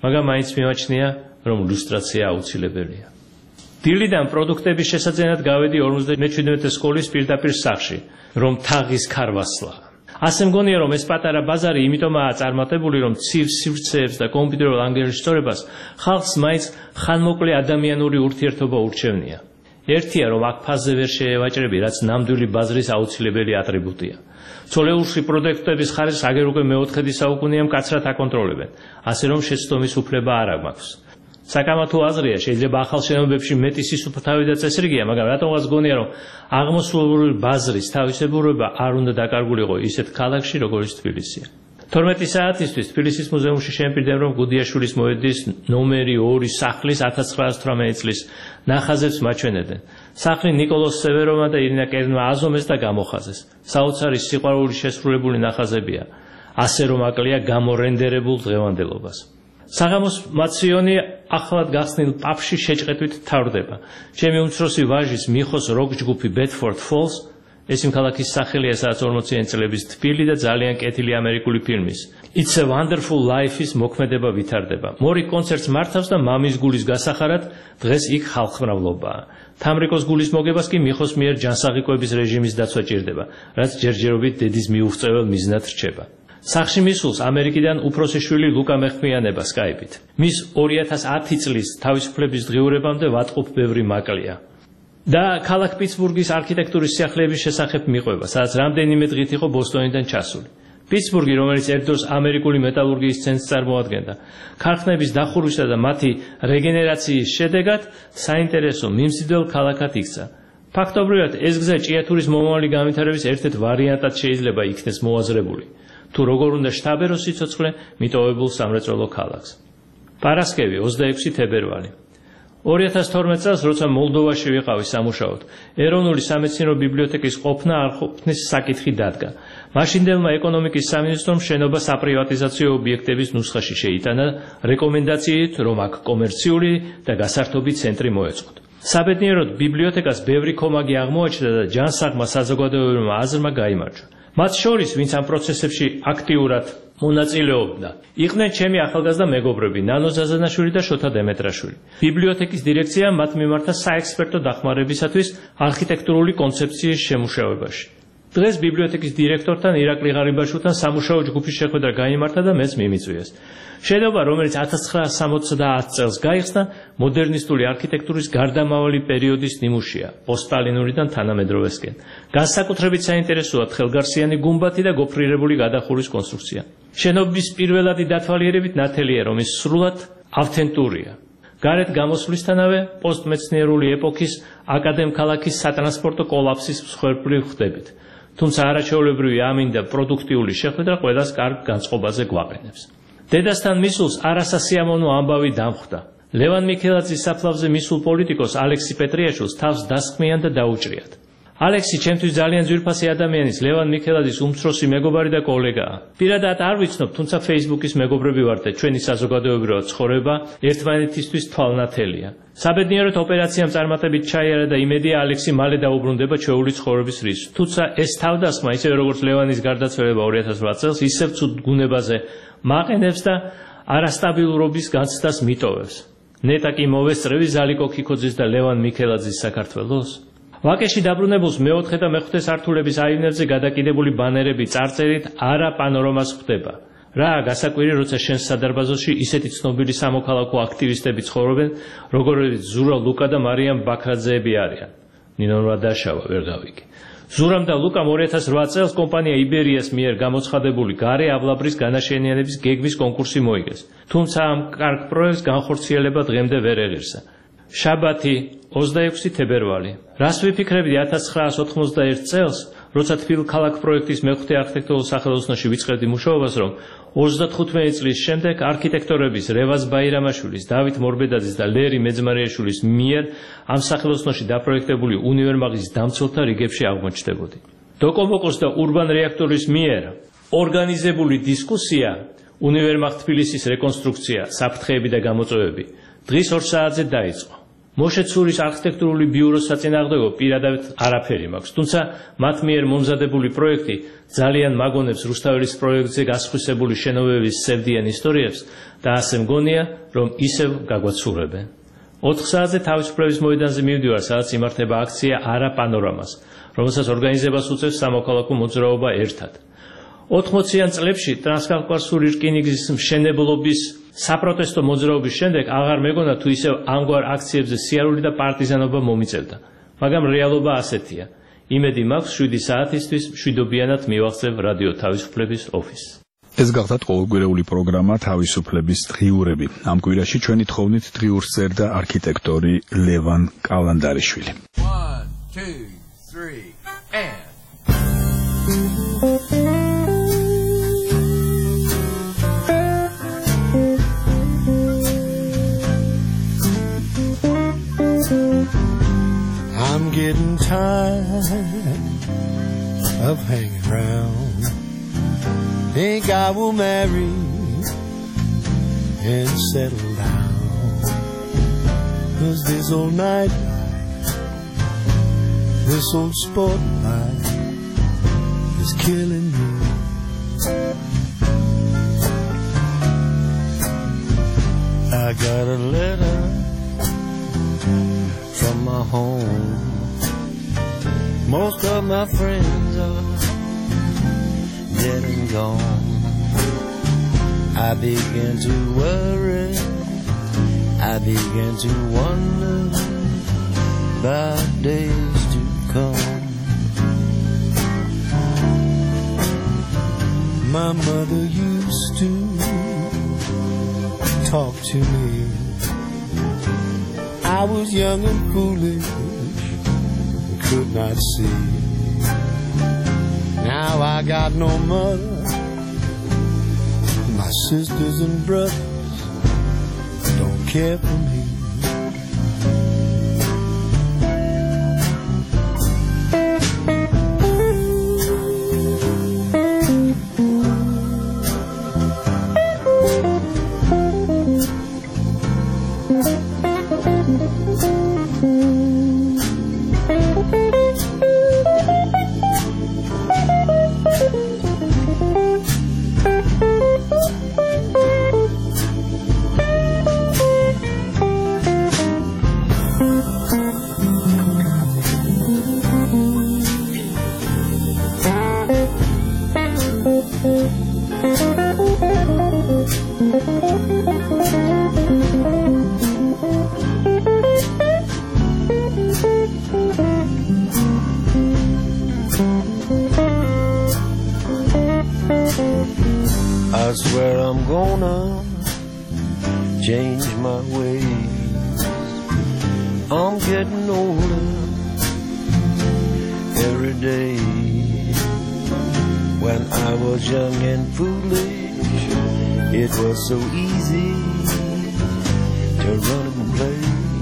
Speaker 12: მაგრამ მაინც მიმაჩნია, რომ ლუსტრაცია აუცილებელია. დილიდან პროდუქტების შესაძენად გავედი ორმოცდამეჩვიდმეტე სკოლის პირდაპირ სახლში, რომ თაღის ქარვასლა. ასე მგონია, რომ ეს პატარა ბაზარი იმიტომაა წარმატებული, რომ ცივ სივრცეებს და კომპიუტერულ ანგარიშწორებას ხალხს მაინც ხანმოკლე ადამიანური ურთიერთობა ურჩევნია. ერთია, რომ აქ ფასზე ვერ შეევაჭრები, რაც ნამდვილი ბაზრის აუცილებელი ატრიბუტია. ცოლეულში პროდუქტების ხარისხს აგერ უკვე მეოთხედი საუკუნეა მკაცრად აკონტროლებენ, ასე რომ შეცდომის უფლება არ მაქვს. საკამათო აზრია, შეიძლება ახალ შენობებში მეტი სისუფთავი და წესრიგია, მაგრამ რატომღაც გონია, რომ აღმოსავლური ბაზრის თავისებურება არ უნდა დაკარგულიყო ისეთ ქალაქში, როგორც თბილისია. თორმეტი საათისთვის თბილისის მუზეუმში შემპირდებ, რომ გუდიაშვილის მოედის ნომერი ორი სახლის ათას ცხრაასი ოცდაათი წლის ნახაზებს მაჩვენებდნენ. სახლი ნიკოლოზ სევეროვმა და ირინა კერნმა აზომეს და გამოხაზეს. საოცარი სიყვარული შესრულებული ნახაზებია, ასე რომ აკლია გამორენდერებულ დღევანდელობას. საღამოს მაციონი ახლად გახსნილ პაბში შეჭყეთვით თავდება. ჩემი უმცროსი ვაჟის მიხოს როკ ჯგუფი Bedford Falls, ეს იმ ქალაქის სახელია, სადაც ორმოციანი წლების თბილი და ძალიან კეთილი ამერიკული ფილმის It's a Wonderful Life-ის მოქმედება ვითარდება. მორი კონცერტს მართავს და მამის გულის გასახარად დღეს იქ ხალხმრავლობაა. თამრიკოს გულის მოგებას კი მიხოს მიერ ჯანსაღიკვების რეჟიმის დაცვა ჭირდება, რაც ჯერჯერობით დედის მიუღწეվել მიზნად რჩება. სახში მისულს ამერიკიდან უფროსი შვილი ლუკა მეხმიანება სკაიპით. მის ორი ათას ათი წლის თავისუფლების დღიურებამდე ვატყობ ბევრი მაკლია. და ქალაქ პიტსბურგის არქიტექტურის სიახლეების შესახებ მიყვება, სადაც რამდენიმე დღით იყო ბოსტონიდან ჩასული. პიტსბურგი, რომელიც ერთდროს ამერიკული მეტალურგიის ცენტრს წარმოადგენდა, ქარხნების დახურვისა და მათი რეგენერაციის შედეგად საინტერესო მიმზიდველ ქალაქად იქცა. ფაქტობრივად ეს გზა ჭიათურის მომავალი განვითარების ერთ-ერთ ვარიანტად შეიძლება იქნეს მოაზრებული. თუ როგორ უნდა შთაბერო სიცოცხლე მიტოვებულ სამრეწველო ქალაქს. პარასკევი, ოცდაექვსი თებერვალი. ორი ათას თორმეტ წელს, როცა მოლდოვაში ვიყავი სამუშაოდ, ეროვნული სამეცნიერო ბიბლიოთეკის ყოფნა არ ყოფნის საკითხი დადგა. მაშინდელმა ეკონომიკის სამინისტრომ შენობა საპრივატიზაციო ობიექტების ნუსხაში შეიტანა რეკომენდაციით, რომ აქ კომერციული და გასართობი ცენტრი მოეწყოთ. საბედნიეროდ ბიბლიოთეკას ბევრი კომაგი აღმოაჩნდა და ჯანსაღმა საზოგადოებრივმა აზრმა გაიმარჯვა. მათ შორის, ვინც ამ პროცესებში აქტიურად მონაწილეობდა, იყვნენ ჩემი ახალგაზრდა მეგობრები ნანო ზაზანაშვილი და შოთა დემეტრაშვილი. ბიბლიოთეკის დირექცია მათ მიმართა საექსპერტო დახმარებისათვის არქიტექტურული კონცეფციის შემუშავებაში. დღეს ბიბლიოთეკის დირექტორთან ირაკლი ღარიბაშვილთან სამუშაო ჯგუფის შეხვედრა გაიმართა და მეც მიმიწვიეს. შენობა, რომელიც ათას ცხრაასი სამოცდაათი წელს გაიხსნა, მოდერნისტული არქიტექტურის გარდამავალი პერიოდის ნიმუშია, პოსტსტალინურიდან თანამედროვესკენ. განსაკუთრებით საინტერესოა თხელგარსიანი გუმბათი და გოფრირებული გადახურვის კონსტრუქცია. შენობის პირველადი დათვალიერებით ნათელია, რომ ის სრულად ავთენტურია. გარეთ გამოსვლისთანავე პოსტმეცნიერული ეპოქის აკადემქალაქის სატრანსპორტო კოლაფსის მსხვერპლი ხდებით. თუმცა არაჩვეულებრივი ამინდა და პროდუქტიული შეხვედრა ყველას კარგ განწყობაზე გვაყენებს. დედასთან მისულს არასასიამოვნო ამბავი დამხვდა. ლევან მიქელაძის საფლავზე მისულ პოლიტიკოს ალექსი პეტრიაშვილს თავს დასხმიან და დაუჭრიათ. ალექსი ჩემთვის ძალიან ძვირფასი ადამიანის, ლევან მიქელაძის უმცროსი მეგობარი და კოლეგაა. პირადად არ ვიცნობ, თუმცა Facebook-ის მეგობრები ვართ და ჩვენი საზოგადოებრივი ცხოვრება ერთმანეთისთვის თვალნათელია. საბედნიეროდ ოპერაციამ წარმატებით ჩაიარა და იმედია ალექსი მალე დაუბრუნდება ჩვეული ცხოვრების რისк. თუმცა ეს თავდასხმა, ისევე როგორც ლევანის გარდაცვალება ორი ათას ოთხ წელს, ისევ ცუდ გუნებაზე მაყენებს და არასტაბილურობის განცდას მიტოვებს. ნეტა კი მოვესწრევი ზალიკო ქიქოძის და ლევან მიქელაძის საქართველოს. ვაკეში დაბრუნებულს მეოთხე და მეხუთე სართულების აივნებზე გადაკიდებული ბანერები წარწერით არა პანორამას ხვდება. რა გასაკვირი, როცა შენს სადარბაზოში ისეთი ცნობილი სამოქალაქო აქტივისტები ცხოვრობენ, როგორიც ზურა ლუკა და მარიამ ბაქრაძეები არიან. ნინორვა დაშავა ვერ გავიგე. ზურამ და ლუკამ ორი ათას რვა წელს კომპანია იბერიას მიერ გამოცხადებული გარე ავლაბრის განაშენიანების გეგმის კონკურსი მოიგეს. თუმცა ამ კარგ პროექტს განხორციელება დღემდე ვერ ეღირსა. შაბათი, ოცდაექვსი თებერვალი. რას ვიფიქრებდი ათას ცხრაასი ოთხმოცდაერთი წელს, როცა თბილ ქალაქ პროექტის მეხუთე არქიტექტურულ სახელოსნოში ვიწყებდი მუშაობას, რომ ოცდათხუთმეტი წლის შემდეგ არქიტექტორების რევაზ ბაირამაშვილის, დავით მორბედაძის და ლერი მეძმარიაშვილის მიერ ამ სახელოსნოში დაპროექტებული უნივერმაღის დამცველთა რიგებში აღმოჩნდებოდი. დოკომოკოს და ურბან რეაქტორის მიერ ორგანიზებული დისკუსია, უნივერმაღ თბილისის რეკონსტრუქცია, საფრთხეები და გამოწვევები დღის ორ საათზე დაიწყო. მოშე ცურის არქიტექტურული ბიუროს საწინააღმდეგო პირადად არაფერი მაქვს, თუმცა მათ მიერ მომზადებული პროექტი ძალიან მაგონებს რუსთაველის პროექტზე გასხვისებული შენობების სევდიან ისტორიებს და ასე მგონია, რომ ისევ გაგვაცურებენ. ოთხ საათზე თავისუფლების მოედანზე მივდივარ, სადაც იმართება აქცია არა პანორამას, რომელსაც ორგანიზებას უწევს სამოქალაქო მოძრაობა ერთად. ოთხმოციან წლებში ტრანსკავკასიური რკინიგზის მშენებლობის საპროტესტო მოძრაობის შემდეგ აღარ მეგონა თუ ისევ ამგვარ აქციებზე სიარული და პარტიზანობა მომიწევდა, მაგრამ რეალობა ასეთია. იმედი მაქვს შვიდი საათისთვის მშვიდობიანად მივახცევ რადიო თავისუფლების ოფისს.
Speaker 1: ეს გახდათ ყოველკვირეული პროგრამა თავისუფლების დღიურები. ამ კვირაში ჩვენი თხოვნით დღიურს წერდა არქიტექტორი ლევან კალანდარიშვილი.
Speaker 13: one two three and
Speaker 14: I'm getting tired of hanging around. Think I will marry and settle down. 'Cause this old night life, this old sport life is killing me. I got a letter from my home. Most of my friends are dead and gone. I began to worry, I began to wonder about days to come. My mother used to talk to me. I was young and foolish, could not see. Now I got no mother, my sisters and brothers don't care for me. I swear I'm gonna change my ways. I'm getting older every day. When I was young and foolish, it was so easy to run and play.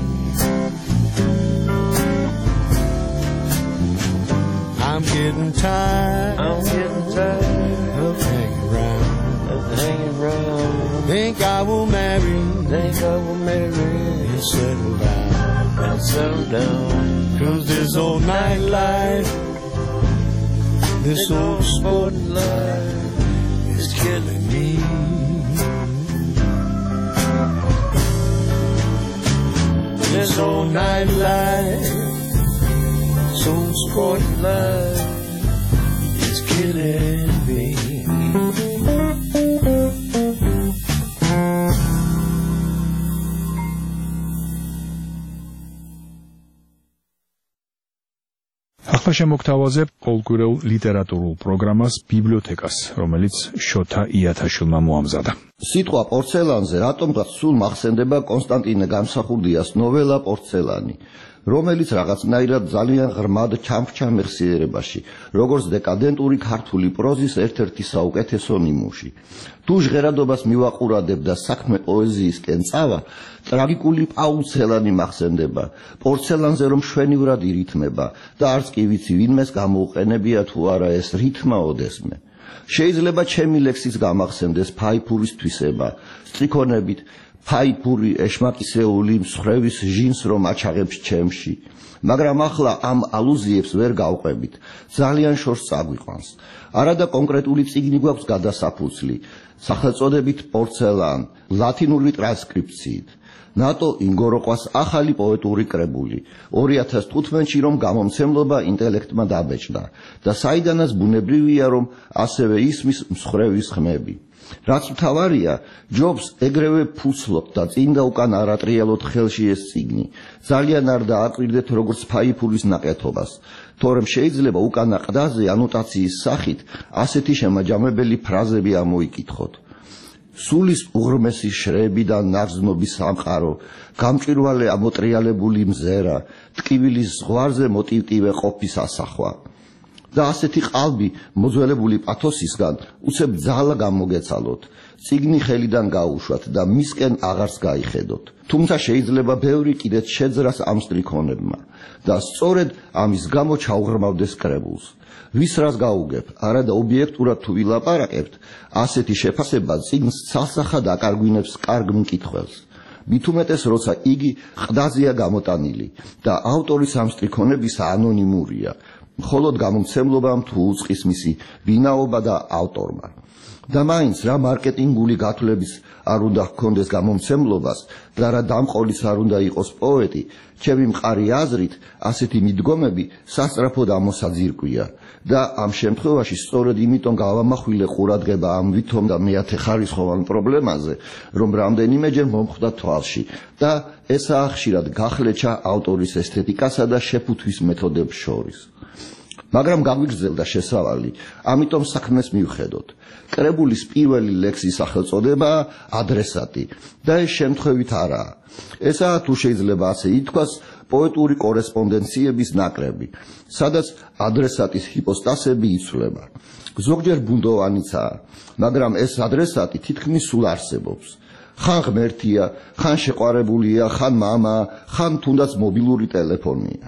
Speaker 14: I'm getting tired, I'm getting tired of hanging around. Hanging around. Think I will marry, think I will marry and settle down, and settle down. 'Cause this old night life, this old sport life is killing me. This old night life, this old sport life is killing me.
Speaker 1: ახლა შემოგთავაზებ ყოველკვირეულ ლიტერატურულ პროგრამას ბიბლიოთეკას, რომელიც შოთა იათაშვილმა მოამზადა.
Speaker 15: სიტყვა პორცელანზე რატომღაც სულ მახსენდება კონსტანტინე გამსახურდიას ნოველა პორცელანი, რომელიც რაღაცნაირად ძალიან ღრმად ჩამრჩა მეხსიერებაში, როგორც დეკადენტური ქართული პროზის ერთ-ერთი საუკეთესო ნიმუში. თუ ჟღერადობას მივაყურებდა საქმე პოეზიისკენ წავა, ტრაგიკული პაულცელანი მახსენდება, პორცელანზე რომ შვენივრად ირითმება და არც კი ვიცი ვინმეს გამოუყენებია თუ არა ეს რითმა ოდესმე. შეიძლება ჩემი ლექსის გამახსენდეს ფაიფურის თვისება, სტრიქონებით, ფაიფური ეშმაკისეული მსხრევის ჟინს რომ აჩაღებს ჩემში, მაგრამ ახლა ამ ალუზიებს ვერ გავყვებით, ძალიან შორს წაგვიყვანს. არადა კონკრეტული წიგნი გვაქვს გადასაფუძვლი, სახელწოდებით პორცელან, ლათინური ტრანსკრიფციით. ნატო ინგოროყვას ახალი პოეტური კრებული, ორი ათას თხუთმეტში რომ გამომცემლობა ინტელექტმა დაბეჭდა და საიდანაც ბუნებრივია რომ ასევე ისმის მსხრევის ხმები. რაც მთავარია, ჯობს ეგრევე ფუცლობთ და წინ და უკან არ ატრიალოთ ხელში ეს წიგნი. ძალიან არ დააკვირდეთ როგორც ფაიფურის ნაკეთობას, თორემ შეიძლება უკანა ყდაზე ანოტაციის სახით ასეთი შემაჯამებელი ფრაზები ამოიკითხოთ. სულის უღრმესი შრეები და ნარზნობის სამყარო, გამჭვირვალე ამოტრიალებული მზერა, ტკივილის ზღვარზე მოტივტივე ყოფის ასახვა. და ასეთი ყალბი მოძველებული პათოსისგან უცებ ძალა გამოგეცალოთ, წიგნი ხელიდან გაუშვათ და მისკენ აღარს გაიხედოთ. თუმცა შეიძლება ბევრი კიდეც შეძრას ამ სტრიქონებმა და სწორედ ამის გამო ჩაუღრმავდეს კრებულს. ვის რას გაუგებ, არადა ობიექტურად თუ ვილაპარაკებთ, ასეთი შეფასება წიგნს ცალსახად აკარგვინებს კარგ მკითხველს. მით უმეტეს, როცა იგი ყდაზეა გამოტანილი და ავტორის ამ სტრიქონებისა ანონიმურია. მხოლოდ გამომცემლობამ თუ უწყის მისი ვინაობა და ავტორმა. და მაინც რა მარკეტინგული გათვლების არ უნდა ჰქონდეს გამომცემლობას და რა დამყოლიც არ უნდა იყოს პოეტი, ჩემი მყარი აზრით, ასეთი მიდგომები სასწრაფოდ ამოსაძირკვია და ამ შემთხვევაში სწორედ იმიტომ გავამახვილე ყურადღება ამ ვითომ და მეათე ხარისხოვან პრობლემაზე, რომ რამდენიმეჯერ მომხვდა თვალში და ესაა ხშირად გახლეჩა ავტორის ესთეტიკასა და შეფუთვის მეთოდებს შორის. მაგრამ გაგვიგრძელდა შესავალი, ამიტომ საქმეს მივხედოთ. კრებულის პირველი ლექსის სახელწოდებაა ადრესატი და ეს შემთხვევით არაა. ესაა თუ შეიძლება ასე ითქვას პოეტური კორესპონდენციების ნაკრები, სადაც ადრესატის ჰიპოსტასები იცვლება. ზოგჯერ ბუნდოვანიცაა, მაგრამ ეს ადრესატი თითქმის სულ არსებობს. ხან ღმერთია, ხან შეყვარებულია, ხან მამა, ხან თუნდაც მობილური ტელეფონია.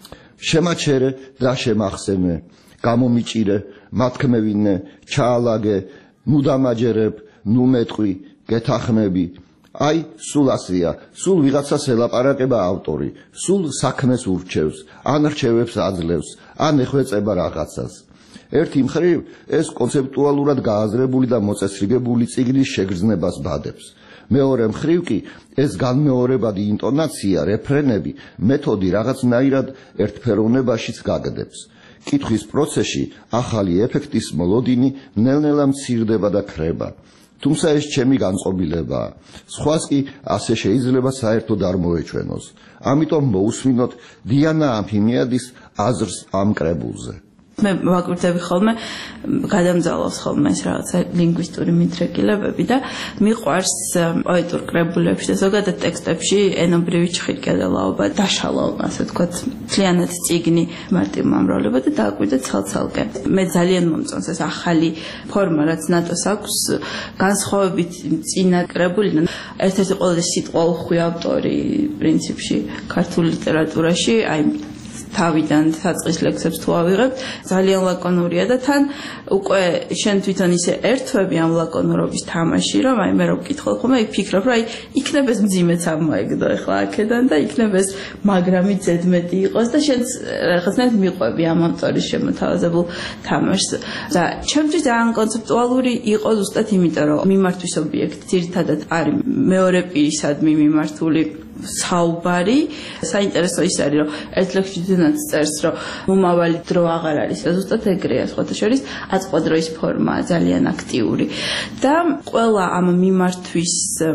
Speaker 15: შემაჩერე და შემახსენე, გამომიჭირე, მათქმევინე, ჩაალაგე, ნუ დამაჯერებ, ნუ მეტყვი, გეთახმები. აი, სულ ასეა, სულ ვიღაცას ელაპარაკება ავტორი, სულ საქმეს ურჩევს, ან რჩევებს აძლევს, ან ეხვეწება რაღაცას. ერთი მხრივ ეს კონცეპტუალურად გააზრებული და მოწესრიგებული წიგნის შეგრძნებას ბადებს. მეორე მხრივ კი ეს განმეორებადი ინტონაცია, რეფრენები, მეთოდი რაღაცნაირად ერთფეროვნებაშიც გაგდებს. კითხვის პროცესში ახალი ეფექტის მოლოდინი ნელ-ნელა მცირდება და ქრება. თუმცა ეს ჩემი განწყობილებაა. სხვას კი ასე შეიძლება საერთოდ არ მოეჩვენოს. ამიტომ მოусმინოთ დიანა ამფიმიადის აზრს ამ კრებულზე.
Speaker 16: მე ვაკვირდები ხოლმე, გადამძალავს ხოლმე ეს რაღაცა ლინგვისტური მიდრეკილებები და მიყვარს პოეტურ კრებულებში და ზოგადად ტექსტებში ენობრივი ჩხირკედელაობა, დაშალალ, ასე ვთქვათ, მთლიანად წიგნი მარტივმომრავლება და დააკვირდა ცალ-ცალკე. მე ძალიან მომწონს ეს ახალი ფორმა, რაც ნატოს აქვს, განსხვავებით წინა კრებულიდან. ერთ-ერთი ყველაზე სიტყვაუხვი ავტორი პრინციპში ქართულ ლიტერატურაში, აი თავიდან საწყის ლექსებს თუ ავიღებთ, ძალიან ლაკონურია და თან უკვე შენ თვითონ ისე ერთვები ამ ლაკონურობის თამაში, რომ აი მე რო ვკითხავ ხოლმე, აი ფიქრობ, რომ აი იქნებ ეს მძიმეც ამოეგდო ახლა აქედან და იქნებ ეს მაგრამი ზედმეტი იყოს და შენც რაღაცნაირად მიყვები ამ ავტორის შემოთავაზებულ თამაშს. და ჩემთვის ძალიან კონცეპტუალური იყო ზუსტად იმიტომ, რომ მიმართვის ობიექტი ძირითადად არის მეორე პირისადმი მიმართული საუბარი. საინტერესო ის არის, რომ ერთ ლექსშიც წერს, რომ მომავალი დრო აღარ არის, ზუსტად ეგრეა სხვათა შორის, აწყვა დროის ფორმაა ძალიან აქტიური. და ყველა ამ მიმართვის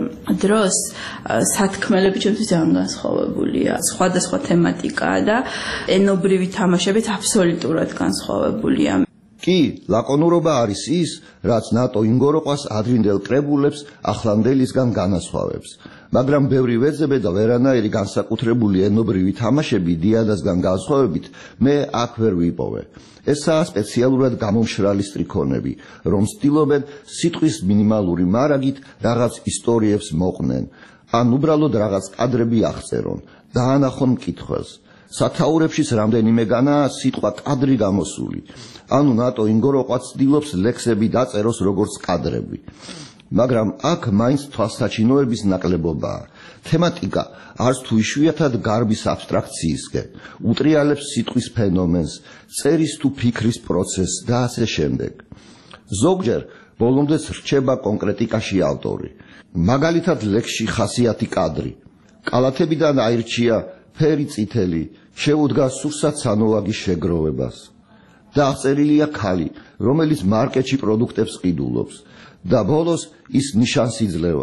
Speaker 16: დროს სათქმელები ჩემთვის ძალიან განსხვავებულია. სხვადასხვა თემატიკაა და ენობრივი თამაშებით აბსოლუტურად განსხვავებულია.
Speaker 15: კი, ლაკონურობა არის ის, რაც ნატო ინგოროყვას ადრინდელ კრებულებს ახლანდელისგან განასხვავებს. მაგრამ ბევრი ვეძებე და ვერანაირი განსაკუთრებული ენობრივი თამაშები დიადასგან განსხვავებით მე აქ ვერ ვიპოვე. ესაა სპეციალურად გამომშრალი სტრიქონები, რომ ცდილობენ სიტყვის მინიმალური მარაგით რაღაც ისტორიებს მოყვნენ, ან უბრალოდ რაღაც კადრები აღწერონ, დაანახონ მკითხველს. სათაურებშიც რამდენიმეგანაა სიტყვა კადრი გამოსული. ანუ ნატო ინგოროყვა ცდილობს ლექსები დაწეროს როგორც კადრები. მაგრამ აქ მაინც თვალსაჩინოების ნაკლებობაა. თემატიკა არც თუ იშვიათად გარბის აბსტრაქციისკენ, უტრიალებს სიტყვის ფენომენს, წერის თუ ფიქრის პროცესს და ასე შემდეგ. ზოგჯერ ბოლომდეც რჩება კონკრეტიკაში ავტორი. მაგალითად ლექსში ხასიათი კადრი. კალათებიდან აირჩია ფერი წითელი, შეუდგა სურსათ სანოვაგის შეგროვებას. და აღწერილია ქალი, რომელიც მარკეტში პროდუქტებს ყიდულობს და ბოლოს ის ნიშანს იძლევა,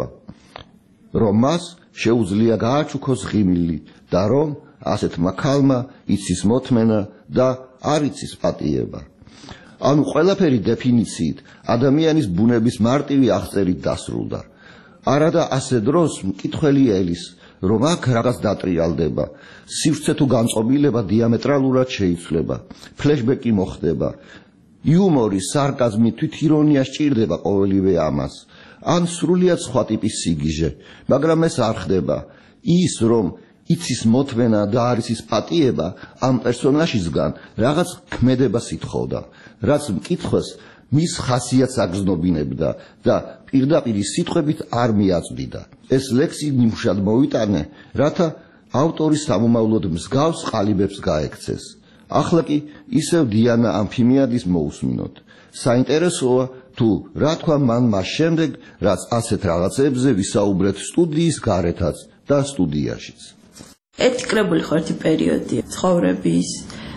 Speaker 15: რომ მას შეუძლია გააჩუქოს ღიმილი და რომ ასეთმა ქალმა იცის მოთმენა და არ იცის პატიება. ანუ ყველაფერი დეფინიციით ადამიანის ბუნების მარტივი აღწერით დასრულდა. არადა ასე დროს მკითხველი ელის, რომ აქ რაღაც დატრიალდება, სივრცე თუ განწყობილება დიამეტრალურად შეიცვლება, ფლეშბეკი მოხდება, იუმორი, სარკაზმი, თვითირონია სჭირდება ყოველივე ამას, ან სრულიად სხვა ტიპის სიგიჟე, მაგრამ ეს არ ხდება. ის, რომ იცის მოთმენა და არ იცის პატიება, ამ პერსონაჟისგან რაღაც ქმედებას ითხოვდა, რაც მკითხვას მის ხასიათს აგრძნობინებდა და პირდაპირ სიტყვებით არ მიაწვდიდა. ეს ლექსი ნიმუშად მოვიტანე, რათა ავტორის სამომავლოდ მსგავს ყალიბებს გაექცეს. ახლა კი ისევ დიანა ამფიმიადის მოусმინოთ. საინტერესოა თუ რა თქვა მან მას შემდეგ, რაც ასეთ რაღაცებზე ვისაუბრეთ სტუდიის გარეთაც და სტუდიაშიც.
Speaker 16: ერთი კრებული ხო ერთი პერიოდი ცხოვრების,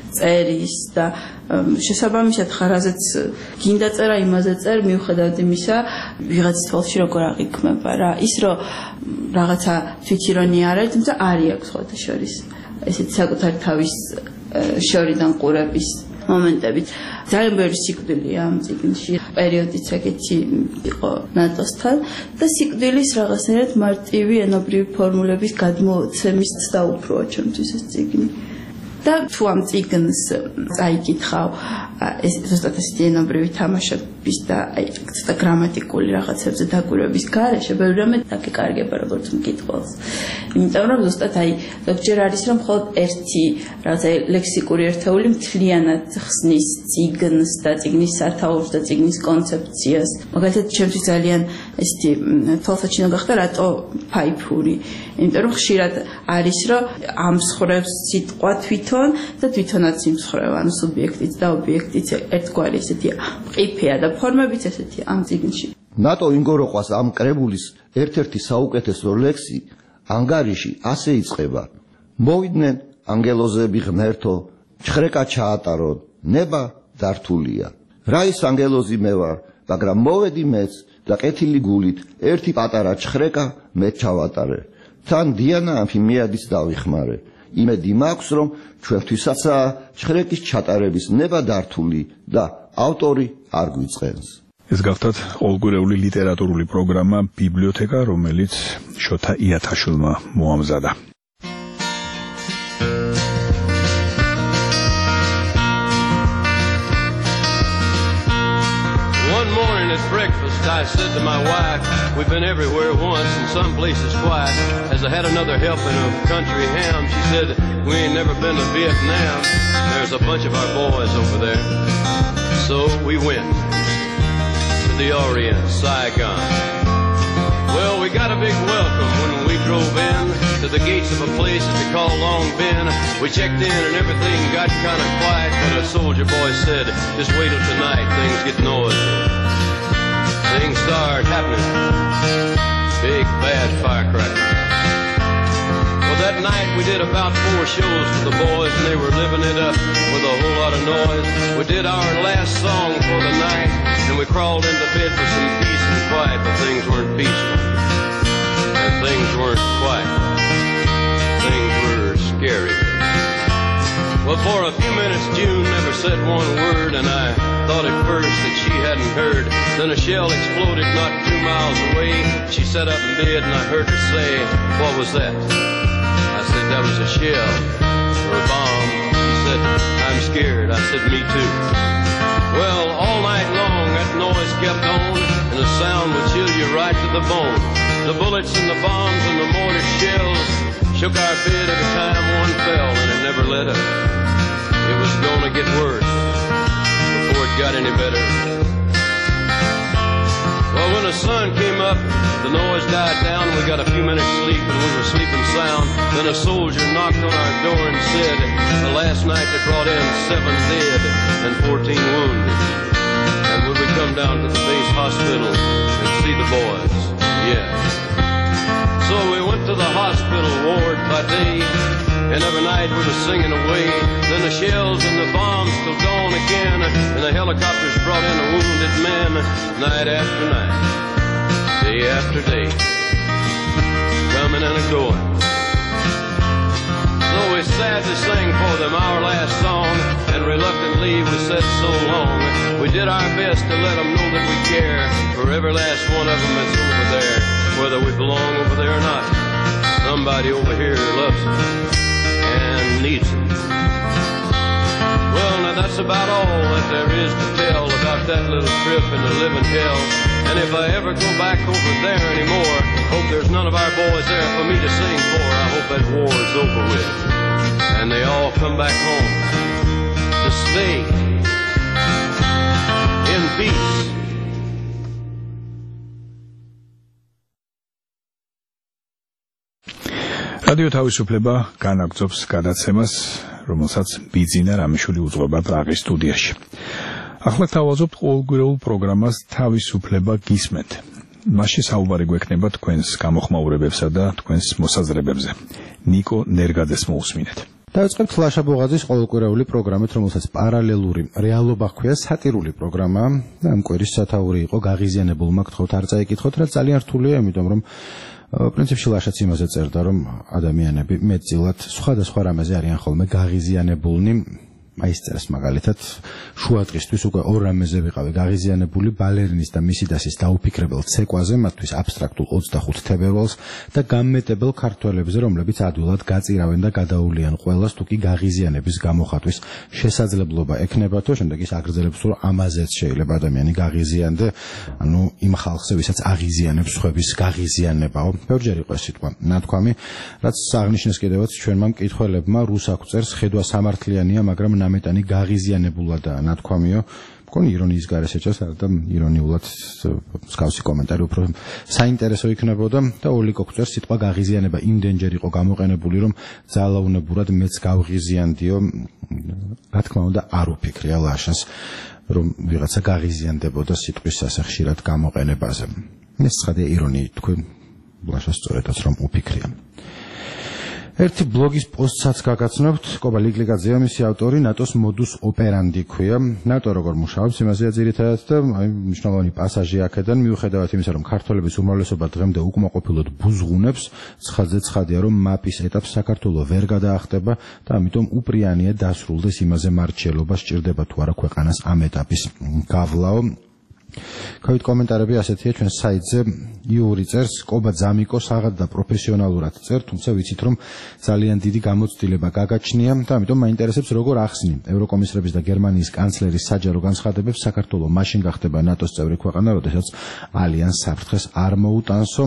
Speaker 16: წერის და შესაბამისად ხარაზეც გინდა წერა იმაზე წერ მიუხედავად იმისა ვიღაცის თვალში როგორ აღიქმება რა ის რომ რაღაცა თვითირონია არ არის თუმცა არის აქვს ხოთა შორის ესეთი საკუთარი თავის შორიდან ყურების მომენტებით ძალიან ბევრი სიკვდილია ამ წიგნში პერიოდიც ეგეთი იყო ნატოსთან და სიკვდილის რაღაცნაირად მარტივი ენობრივი ფორმულების გადმოცემის დაუფროა ჩემთვის ეს წიგნი და თუ ამ წიგნს წაიკითხავ ეს ზუსტად ესეთი ენობრივი თამაშების და აი ცოტა გრამატიკული რაღაცებზე დაკვირვების გარეშე ბევრი რამე დაგეკარგება როგორც მკითხველს იმიტომ რომ ზუსტად აი ზოგჯერ არის რომ მხოლოდ ერთი რაღაცა ლექსიკური ერთეული მთლიანად ხსნის წიგნს და წიგნის სათაურს და წიგნის კონცეფციას მაგალითად ჩემთვის ძალიან ესეთი თვალსაჩინო გახდა რატო ფაიფური იმიტომ რომ ხშირად არის რომ ამსხრევს სიტყვა თვითონ და თვითონაც იმსხრევა ანუ სუბიექტიც და ობიექტიც ერთგვარი ესეთი მყიფეა და ფორმებიც ესეთი ამ წიგნში
Speaker 15: ნატო ინგოროყვას ამ კრებულის ერთ-ერთი საუკეთესო ლექსი ანგარიში ასე იწყება მოვიდნენ ანგელოზები ღმერთო ჩხრეკა ჩაატარონ ნება დართულია რა ის ანგელოზი მე ვარ მაგრამ მოვედი მეც და კეთილი გულით ერთი პატარა ჩხრეკა მე ჩავატარე თან დიანა ამფიმიადის დავიხმარე იმედი მაქვს რომ ჩვენთვისაცაა ჩხრეკის ჩატარების ნება დართული და ავტორი არ გვიწყენს
Speaker 1: ეს გახლავთ ყოველგვარეული ლიტერატურული პროგრამა ბიბლიოთეკა რომელიც შოთა იათაშვილმა მოამზადა
Speaker 17: Breakfast, I said to my wife, we've been everywhere once and some places twice. As I had another helping of country ham, she said, we ain't never been to Vietnam. There's a bunch of our boys over there. So we went to the Orient, Saigon. Well, we got a big welcome when we drove in to the gates of a place that they call Long Ben. We checked in and everything got kind of quiet, but a soldier boy said, just wait till tonight, things get noisy. Things start happening. Big bad firecracker. Well, that night we did about four shows for the boys and they were living it up with a whole lot of noise. We did our last song for the night and we crawled into bed for some peace and quiet, but things weren't peaceful. And things weren't quiet. Things were scary. Well, for a few minutes June never said one word and I thought at first that she hadn't heard. Then a shell exploded not two miles away. She sat up in bed and I heard her say, what was that? I said, that was a shell or a bomb. She said, I'm scared. I said, me too. Well, all night long that noise kept on and the sound would chill you right to the bone. The bullets and the bombs and the mortar shells shook our bed every time one fell and it never let up. It was gonna get worse before it got any better. Well, when the sun came up, the noise died down, we got a few minutes sleep, and we were sleeping sound. Then a soldier knocked on our door and said, the last night they brought in seven dead and fourteen wounded. And would we come down to the base hospital and see the boys? Yeah. So we went to the hospital ward by day, and every night we were singing away. Then the shells and the bombs till dawn again, and the helicopters brought in the wounded men, night after night, day after day, coming and a-going. So we sadly sang for them our last song, and reluctantly we said so long. We did our best to let them know that we care for every last one of them that's over there, whether we belong over there or not. Somebody over here loves them and needs them. Well, now that's about all that there is to tell about that little trip into living hell. And if I ever go back over there anymore, hope there's none of our boys there for me to sing for. I hope that war's over with, and they all come back home to stay in peace.
Speaker 1: რადიო თავისუფლება განაგრძობს გადაცემას, რომელსაც ბიძინა რამიშვილი უძღვება პრაღის სტუდიაში. ახლა თავაზობთ ყოველგვირეულ პროგრამას თავისუფლება გისმენთ. მასში საუბარი გვექნება თქვენს გამოხმაურებებსა და თქვენს მოსაზრებებზე. ნიკო ნერგაძეს მოусმინეთ.
Speaker 18: დავიწყებთ ლაშა ბოღაძის ყოველკვირეული პროგრამით, რომელსაც პარალელური რეალობა ჰქვია, სატირული პროგრამა. ამ კვირის სათაური იყო გაღიზიანებულმა გთხოვთ არ წაიკითხოთ, რაც ძალიან რთულია, იმიტომ რომ პრინციპში ლაშაც იმაზე წერდა, რომ ადამიანები მეტწილად სხვადასხვა რამეზე არიან ხოლმე გაღიზიანებულნი. აი ეს წერს მაგალითად შუა დღისთვის უკვე ორ რამეზე ვიყავი გაღიზიანებული, ბალერინის და მისი დასის დაუფიქრებელ ცეკვაზე, მათთვის აბსტრაქტულ ოცდახუთ თებერვალს და გამმეტებელ ქართველებზე, რომლებიც ადვილად გაწირავენ და გადაულიან ყველას, თუ კი გაღიზიანების გამოხატვის შესაძლებლობა ექნებათო. შემდეგ ის აგრძელებს, რომ ამაზეც შეიძლება ადამიანი გაღიზიანდე, ანუ იმ ხალხზე, ვისაც აღიზიანებს სხვების გაღიზიანებაო. ბევრჯერ იყო ეს სიტყვა ნათქვამი, რაც აღნიშნეს კიდევაც ჩვენმა მკითხველებმა. რუსაკ წერს, ხედვა სამართლიანია, მაგრამ ნამეტანი გაღიზიანებულადაა ნათქვამიო. მგონი ირონიის გარეშე ჭერს, და ირონიულად მსგავსი კომენტარი უფრო საინტერესო იქნებოდა. და ოლიკო წერს, სიტყვა გაღიზიანება იმდენჯერ იყო გამოყენებული, რომ ძალაუნებურად მეც გავღიზიანდიო. რა თქმა უნდა არ უფიქრია ლაშას, რომ ვიღაცა გაღიზიანდებოდა სიტყვის ასე ხშირად გამოყენებაზე. ეს ცხადია ირონია, თქვენ ლაშას სწორედაც რომ უფიქრია. ერთი ბლოგის პოსტსაც გაგაცნობთ, კობა ლიკლიკაძეა მისი ავტორი, ნატოს modus operandi ქვია. ნატო როგორ მუშაობს, იმაზეა ძირითადად და აი მნიშვნელოვანი პასაჟი აქედან, მიუხედავად იმისა, რომ ქართველების უმრავლესობა დღემდე უკმაყოფილოდ ბუზღუნებს, ცხადზე ცხადია, რომ მაპის ეტაპს საქართველოს ვერ გადაახტება და ამიტომ უპრიანია დასრულდეს იმაზე მარჩიელობა, სჭირდება თუ არა ქვეყანას ამ ეტაპის გავლაო. Covid კომენტარები ასეთია ჩვენ საიტზე. იური წერს, კობა ძამიკო საღად და პროფესიონალურად წერ, თუმცა ვიცით რომ ძალიან დიდი გამოცდილება გაგაჩნია და ამიტომ მაინტერესებს როგორ ახსნი ევროკომისრების და გერმანიის კანცლერის საჯარო განცხადებებს საქართველოს მაშინ გახდება ნატოს წევრი ქვეყანა, როდესაც ალიანს საფრთხეს არ მოუტანსო.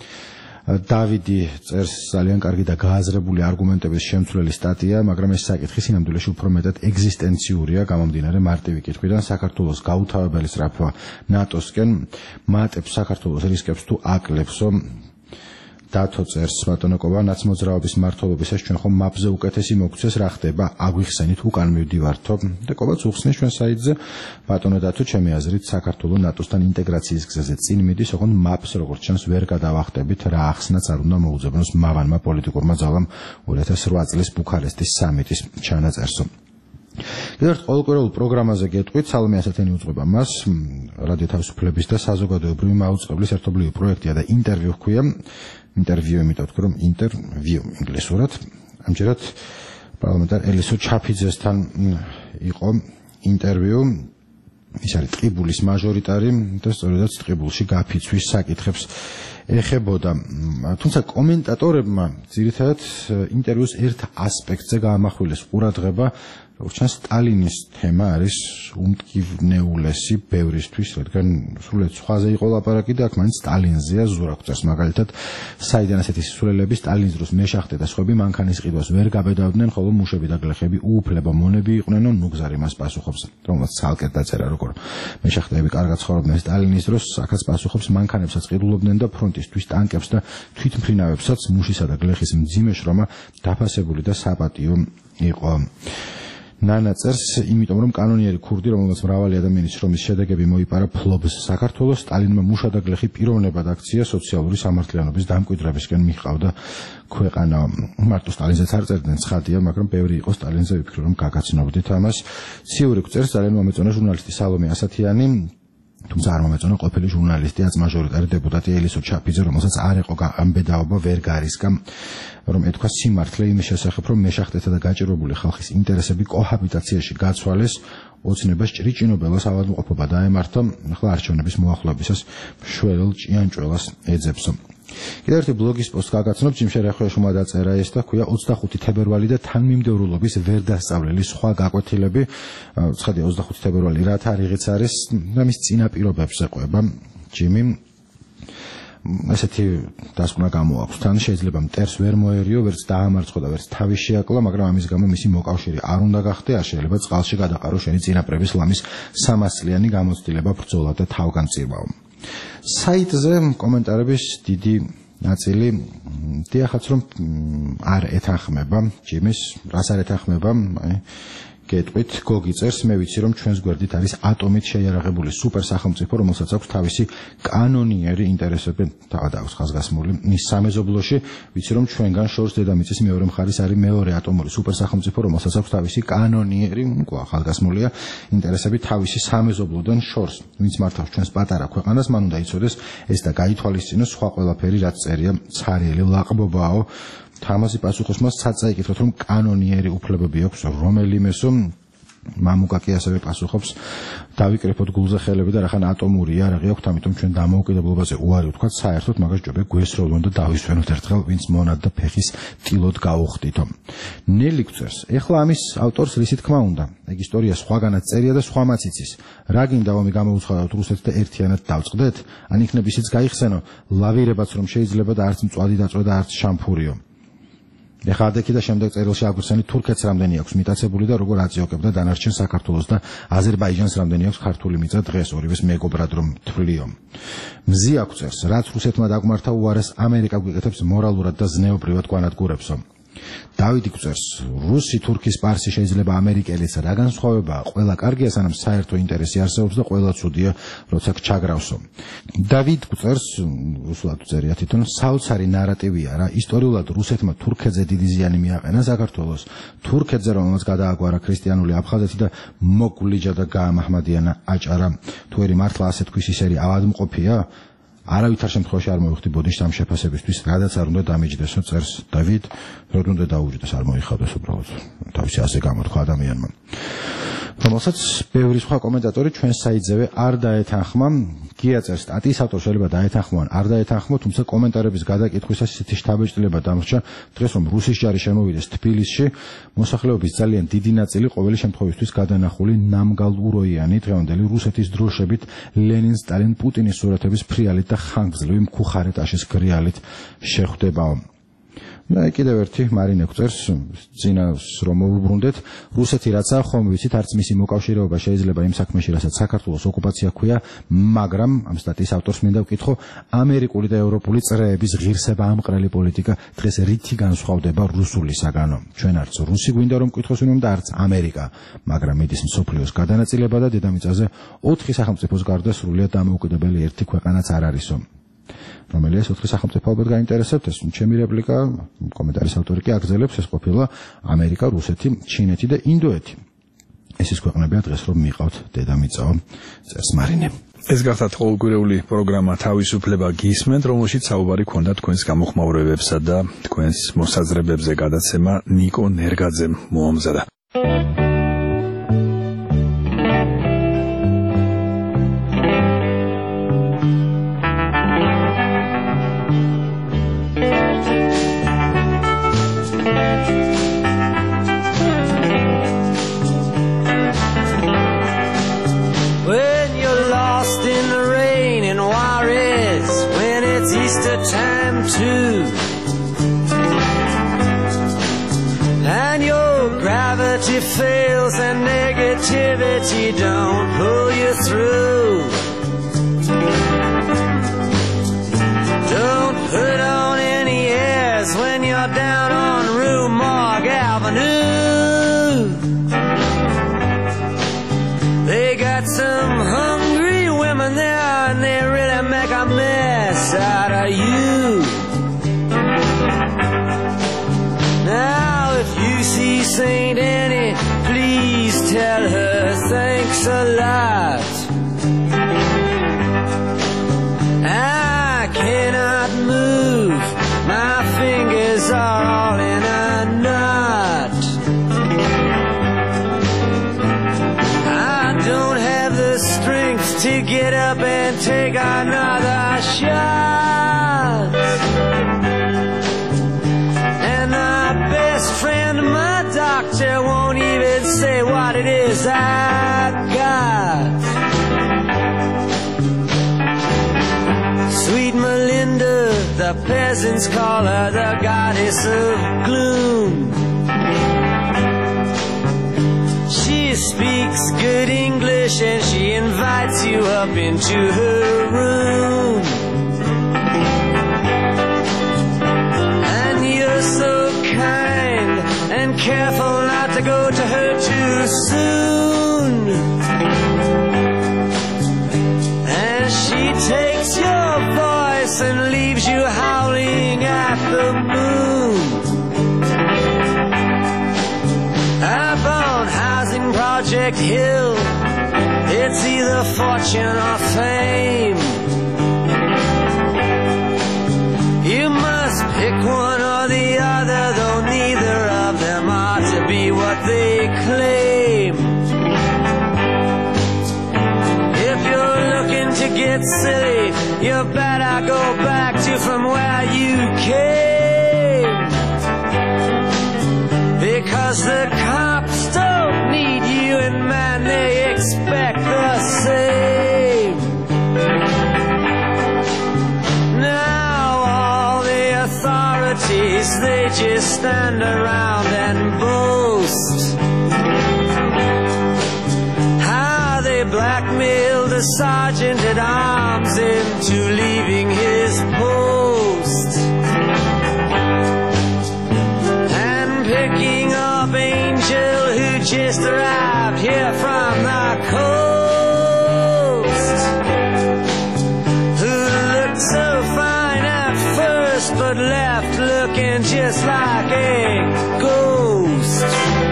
Speaker 18: დავიდი წერს ძალიან კარგი და გააზრებული არგუმენტების შემცვლელი სტატია, მაგრამ ეს საკითხი სინამდვილეში უფრო მეტად ეგზისტენციურია, გამომდინარე მარტივი კითხვიდან საქართველოს გაუთავებელი სწრაფვა ნატოსკენ მატებს საქართველოს რისკებს თუ აკლებსო. დათო წერს, ბატონო კობა, ნაცმოძრაობის მმართველობისას ჩვენ ხომ მაპზე უკეთესი მოგცეს, რა ხდება, აგვიხსენით, უკან მივდივართო. და კობაც უხსნის ჩვენ საიტზე, ბატონო დათო, ჩემი აზრით, საქართველოს ნატოსთან ინტეგრაციის გზაზე წინ მიდის, ოღონდ მაპს როგორც ჩანს ვერ გადავახტებით, რა ახსნაც არ უნდა მოუძებნოს მავანმა პოლიტიკურმა ძალამ ორი ათას რვა წლის ბუქარესტის სამიტის ჩანაწერსო. კიდევ ყოველკვირეულ პროგრამაზე გეტყვით, სალომე ასათიანი უძღვება მას, რადიო თავისუფლების და საზოგადოებრივი მაუწყებლის ერთობლივი პროექტია და ინტერვიუ ჰქვია. ინტერვიუ იმიტომ ვთქვი, რომ ინტერვიუ ინგლისურად. ამჯერად პარლამენტარ ელისო ჩაფიძესთან იყო ინტერვიუ. ის არის ტყიბულის მაჟორიტარი და სწორედაც ტყიბულში გაფიცვის საკითხებს ეხებოდა. თუმცა კომენტატორებმა ძირითადად ინტერვიუს ერთ ასპექტზე გაამახვილეს ყურადღება, როგორც სტალინის თემა არის უმტკივნეულესი ბევრისთვის, რადგან სულეთ სხვაზე იყო ლაპარაკი და აქ მაინც სტალინზეა ზურაგწეს. მაგალითად, საიდან ასეთი სულელები სტალინის დროს მეშახტე და სხვები მანქანის ყიდვას ვერ გაბედავდნენ, ხოლო მუშები და გლეხები უუფლება მონები იყვნენ, ნუგზარი მას პასუხობს, რომელსაც ცალკე დაწერა, როგორ მეშახტეები კარგად ცხოვრობდნენ სტალინის დროს, აქაც პასუხობს მანქანებსაც ყიდულობდნენ და ფრონტისთვის ტანკებს და თვითმფრინავებსაც მუშისა და გლეხის მძიმე შრომა დაფასებული და საპატიო იყო. ნანა წერს, იმიტომ რომ კანონიერი ქურდი, რომელსაც მრავალი ადამიანის შრომის შედეგები მოიპარა ფლობს საქართველოს, სტალინმა მუშა და გლეხი პიროვნებად აქცია სოციალური სამართლიანობის დამკვიდრებისკენ მიჰყავდა ქვეყანა. მარტო სტალინზეც არ წერდნენ, ცხადია, მაგრამ ბევრი იყო სტალინზე, ვიფიქრე რომ გაგაცნობდით ამას. ციურიკ წერს, ძალიან მომეწონა ჟურნალისტი სალომე ასათიანი, თუმცა არ მომეწონა ყოფილი ჟურნალისტი, აწმაჟორიტარი დეპუტატი ელისო ჩაფიძე, რომელსაც არ იყო ამბედაობა ვერ გარისკა, რომ ეთქვა სიმართლე იმის შესახებ, რომ მეშახტეთა და გაჭირვებული ხალხის ინტერესები კოჰაბიტაციაში გაცვალეს, ოცნებას ჭრიჭინობელას ავადმყოფობა დაემართა, ახლა არჩევნების მოახლოებისას მშველელ ჭიანჭველას ეძებს. კიდევ ერთი ბლოგის პოსტ გაგაცნობ, ჯიმ შერეხოშმა დაწერა ეს და ქვია ოცდახუთი თებერვალი და თანმიმდევრულობის ვერ დასწავლელი სხვა გაკვეთილები. ცხადია ოცდახუთი თებერვალი რა თარიღიც არის, ამის წინაპირობებს ეყვება ჯიმი. ესეთი დასკვნა გამოაქვს. თან შეიძლება მტერს ვერ მოერიო, ვერც დაამარცხო და ვერც თავის შეაკლა, მაგრამ ამის გამო მისი მოკავშირე არ უნდა გახდე, არ შეიძლება წყალში გადაყარო შენი წინაპრების ლამის სამას წლიანი გამოცდილება ბრძოლა და თავგანწირვაო. საიტზე კომენტარების დიდი ნაწილი დიახაც რომ არ ეთანხმება ჯიმის, რას არ ეთანხმება, აი გეტყვით, გოგი წერს, მე ვიცი რომ ჩვენს გვერდით არის ატომით შეიარაღებული სუპერ სახელმწიფო, რომელსაც აქვს თავისი კანონიერი ინტერესები, თავადაც ხაზგასმული მის სამეზობლოში, ვიცი რომ ჩვენგან შორს დედამიწის მეორე მხარის არის მეორე ატომური სუპერ სახელმწიფო, რომელსაც აქვს თავისი კანონიერი, უკვე ხაზგასმულია ინტერესები თავისი სამეზობლოდან შორს. ვინც მართავს ჩვენს პატარა ქვეყანას, მან უნდა იცოდეს ეს და გაითვალისწინოს სხვა ყველაფერი, რაც წერია ცარიელი ლაყბობაო. თამაზი პასუხისმას საწაიკითხოთ, რომ კანონიერი უფლებები აქვს რომელიმესო. მამუკა კი ასევე პასუხობს, დავიკრიფოთ გულზე ხელები და რახან ატომური იარაღი აქვს, ამიტომ ჩვენ დამოუკიდებლობაზე უარი ვთქვათ, საერთოდ მაგას ჯობია გვესროლონ და დავისვენოთ ერთხელ, ვინც მონად და ფეხის ტილოდ გაუხდითო. ნელი გწერს, ეხლა ამის ავტორს რისი თქმა უნდა, ეგ ისტორია სხვაგანაც წერია და სხვამაც იცის. რა გინდა ომი გამოუცხადოთ რუსეთს და ერთიანად დავწყდეთ? ან იქნებ ისიც გაიხსენო, ლავირებაც რომ შეიძლება და არც მწვადი დაწვა და არც შამფურიო. ეხლა ადექი და შემდეგ წერილში აგვიხსენით თურქეთს რამდენი აქვს მიტაცებული და როგორ აწიოკებდა დანარჩენ საქართველოს და აზერბაიჯანს რამდენი აქვს ქართული მიწა დღეს ორივეს მეგობრად რომ თვლიო. მზი აგვწერს, რაც რუსეთმა დაგმართა უარეს ამერიკა გვიკეთებს მორალურად და ზნეობრივად გვანადგურებსო. დავიდი გვწერს, რუსი თურქის პარსი შეიძლება ამერიკელიც რა განსხვავებაა, ყველა კარგია სანამ საერთო ინტერესი არსებობს და ყველა ცუდია როცა ჩაგრავსო. დავიდ გვწერს, რუსულად წერია თვითონ, საოცარი ნარატივია რა, ისტორიულად რუსეთმა თურქეთზე დიდი ზიანი მიაყენა საქართველოს, თურქეთზე რომელმაც გადააგვარა ქრისტიანული აფხაზეთი და მოგულიჯა და გაამაჰმადიანა აჭარა. თუ ერი მართლა ასე თქვის ის ერი ავადმყოფია? არავითარ შემთხვევაში არ მოიხდი ბოდიშს ამ შეფასებისთვის, რადგან არ უნდა დამეჯდესო, წერს დავიდ, რომ უნდა დაუჯდეს, არ მოიხავდეს უბრალოდ თავისი ასე გამოთქვა ადამიანმა. რომელსაც ბევრი სხვა კომენტატორი ჩვენ საიტზევე არ დაეთანხმა. გია წერს, სტატიის ავტორს შეიძლება დაეთანხმონ, არ დაეთანხმო, თუმცა კომენტარების გადაკითხვისას ისეთი შთაბეჭდილება დამრჩა, დღეს რომ რუსის ჯარი შემოვიდეს თბილისში, მოსახლეობის ძალიან დიდი ნაწილი ყოველი შემთხვევისთვის გადანახული ნამგალუროიანი დღევანდელი რუსეთის დროშებით, ლენინ, სტალინ, პუტინის სურათების ფრიალით და ხანგრძლივი მქუხარეთაშის გრიალით შეხვდებაო. და კიდევ ერთი მარინე გვწერს, წინას რომ მოვუბრუნდეთ, რუსეთი რაცაა ხომ ვიცით, არც მისი მოკავშირეობა შეიძლება იმ საქმეში, რასაც საქართველოს ოკუპაცია ჰქვია, მაგრამ ამ სტატიის ავტორს მინდა ვკითხო, ამერიკული და ევროპული წრეების ღირსება ამყრელი პოლიტიკა დღეს რითი განსხვავდება რუსულისაგანო? ჩვენ არც რუსი გვინდა რომ ვკითხოს ვინმე და არც ამერიკა, მაგრამ მიდის მსოფლიოს გადანაწილება და დედამიწაზე ოთხი სახელმწიფოს გარდა სრულიად დამოუკიდებელი ერთი ქვეყანაც არ არისო. რომელიც ოთხი სახელმწიფო ალბათ გაინტერესებთ, ეს ჩემი რეპლიკა, კომენტარის ავტორი კი აგზელებს, ეს ყოფილა ამერიკა, რუსეთი, ჩინეთი და ინდოეთი. ეს ის ქვეყნებია დღეს რომ მიყავთ დედამიწაო, წერს მარინე.
Speaker 1: ეს გახლავთ ყოველკვირეული პროგრამა თავისუფლება გისმენთ, რომელშიც საუბარი ქონდა თქვენს გამოხმაურებებსა და თქვენს მოსაზრებებზე გადაცემა ნიკო ნერგაძემ მოამზადა.
Speaker 14: too. And your gravity fails and negativity don't pull you through. Don't put on any airs when you're down on Rue Morgue Avenue. They got some hungry women there and they really make a mess out of you. Now if you see Saint Annie, please tell her thanks a lot. I cannot move, my fingers are all in a knot. I don't have the strength to get up and take another shot. And my best friend, my doctor, won't even say what it is I got. Sweet Melinda, the peasants call her the goddess of gloom. She speaks good English and she invites you up into her room. And you're so kind and careful not to go to her too soon. And she takes your voice and leaves you howling at the moon. Up on Housing Project Hill, it's either fortune or fame. You must pick one or the other, though neither of them ought to be what they claim. If you're looking to get silly, you better go back to from where you came. Because the cops don't need you and man, they expect the same. Now all the authorities, they just stand around and boast how they blackmailed the sergeant at arms into leaving his post. And picking up Angel, who just arrived here from the coast, who looked so fine at first but left looking just like a ghost.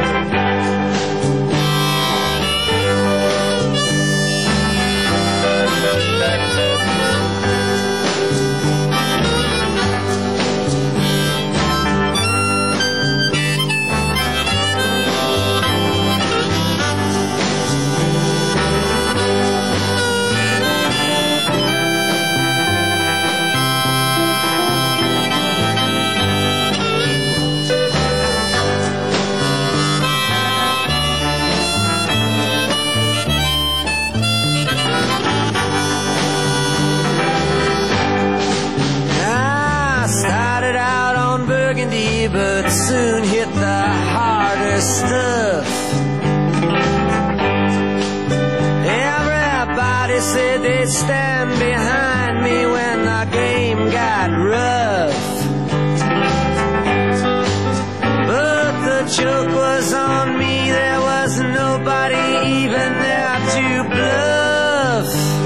Speaker 14: But soon hit the harder stuff. Everybody said they'd stand behind me when the game got rough. But the joke was on me, there was nobody even there to bluff.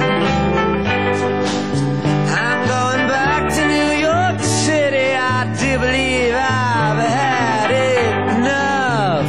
Speaker 14: I'm going back to New York City, I do believe I've had enough.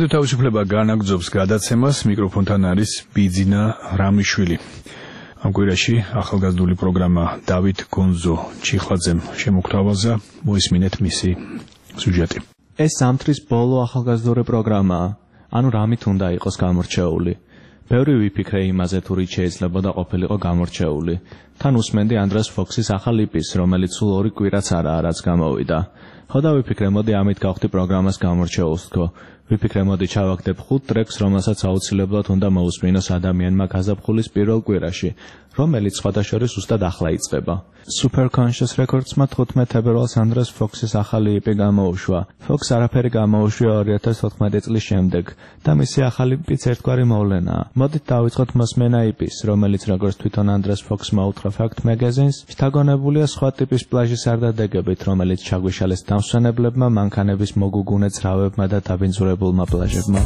Speaker 1: რადიო თავისუფლება განაგრძობს გადაცემას, მიკროფონთან არის ბიძინა რამიშვილი. ამ კვირაში ახალგაზრდული პროგრამა დავით გონზო ჩიხლაძემ შემოგთავაზა, მოისმინეთ მისი სიუჟეტი.
Speaker 19: ეს ზამთრის ბოლო ახალგაზრდული პროგრამაა, ანუ რამით უნდა იყოს გამორჩეული. ბევრი ვიფიქრე იმაზე, თუ რით შეიძლებოდა ყოფილიყო გამორჩეული. თან უსმენდი ანდრეს ფოქსის ახალ იპის, რომელიც სულ ორი კვირაც არაა, რაც გამოვიდა. ხო და ვიფიქრე, მოდი ამით გავხდი პროგრამას გამორჩეულს თქო. ვიფიქრე, მოდი ჩავაგდებ ხუთ ტრეკს, რომელსაც აუცილებლად უნდა მოусმინოს ადამიანმა გაზაფხულის პირველ კვირაში, რომელიც სხვადასხვა ზუსტად ახლა იწყება. Super Conscious Records-მა თხუთმეტ თებერვალს ანდრეს ფოქსის ახალი იპი გამოუშვა. ფოქს არაფერი გამოუშვა ორი ათას ოთხმეტი წლის შემდეგ და მისი ახალი იპიც ერთგვარი მოვლენაა. მოდით დავიწყოთ მოსმენა იპის, რომელიც როგორც თვითონ ანდრეს ფოქსმა უთხრა Fact Magazine-ს, შთაგონებულია სხვა ტიპის პლაჟის არდადეგებით, რომელიც ჩაგვიშალეს დამსვენებლებმა, მანქანების მოგუგუნე ძრავებმა და დაბინძურებულმა პლაჟებმა.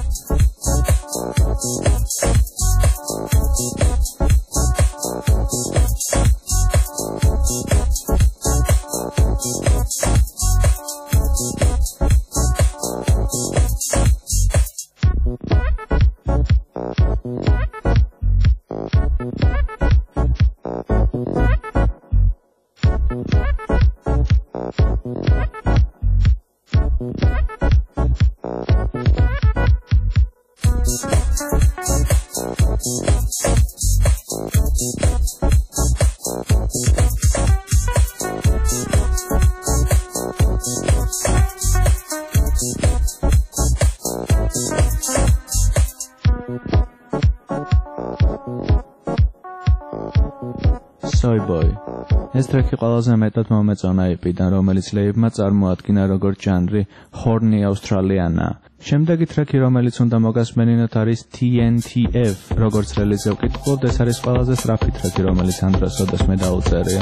Speaker 19: Soy Boy. ეს ტრეკი ყველაზე მეტად მომეწონა იპიდან, რომელიც ლეიბმა წარმოადგინა როგორც ჟანრი Horny Australiana. შემდეგი ტრეკი, რომელიც უნდა მოგასმენინოთ, არის T N T F. როგორც რელიზზე ვკითხულობთ, ეს არის ყველაზე სწრაფი ტრეკი, რომელიც ამ დროს ოდესმე დაუწერია.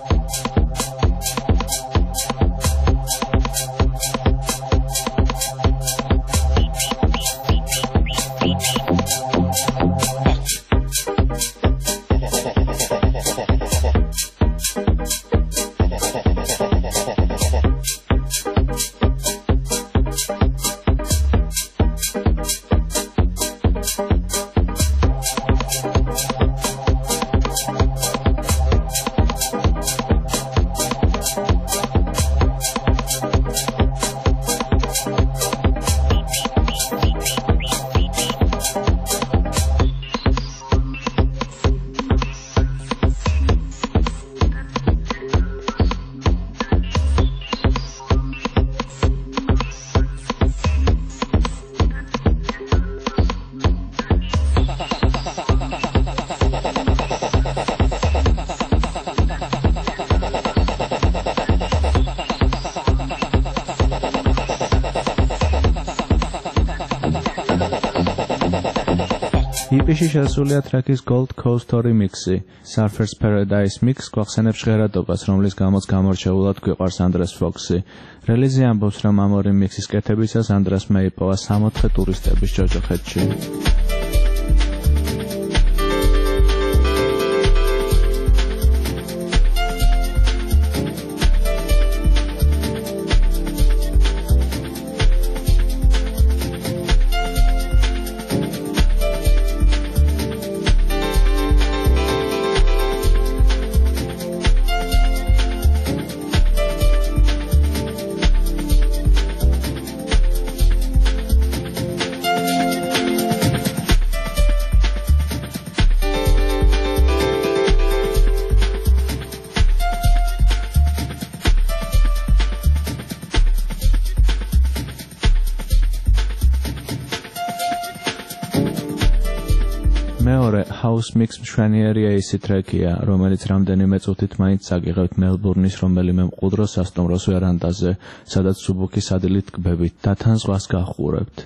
Speaker 19: იპიში შესულია ტრეკის Gold Coast remix-ი. Surfer's Paradise Mix გვახსენებს ჟღერადობას, რომლის გამოც გამორჩეულად გვიყვარს ანდრეს ფოქსი. რელიზი ამბობს, რომ ამ ორი მიქსის კეთებისას ანდრესმა იპოვა სამოთხე ტურისტების ჯოჯოხეთში. მეორე house mix მშვენიერია ისი ტრეკია, რომელიც რამდენიმე წუთით მაინც აგიღებთ მელბურნის რომელიმე მყუდრო სასტუმროს ვერანდაზე, სადაც სუბუქი სადილით ტკბებით და თან ზღვას გაჰყურებთ.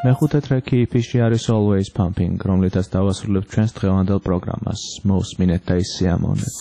Speaker 19: მეხუთე ტრეკი ი-ფიში არის Always Pumping, რომლითაც დავასრულებთ ჩვენს დღევანდელ პროგრამას. მოვსმინეთ და ისიამოვნეთ.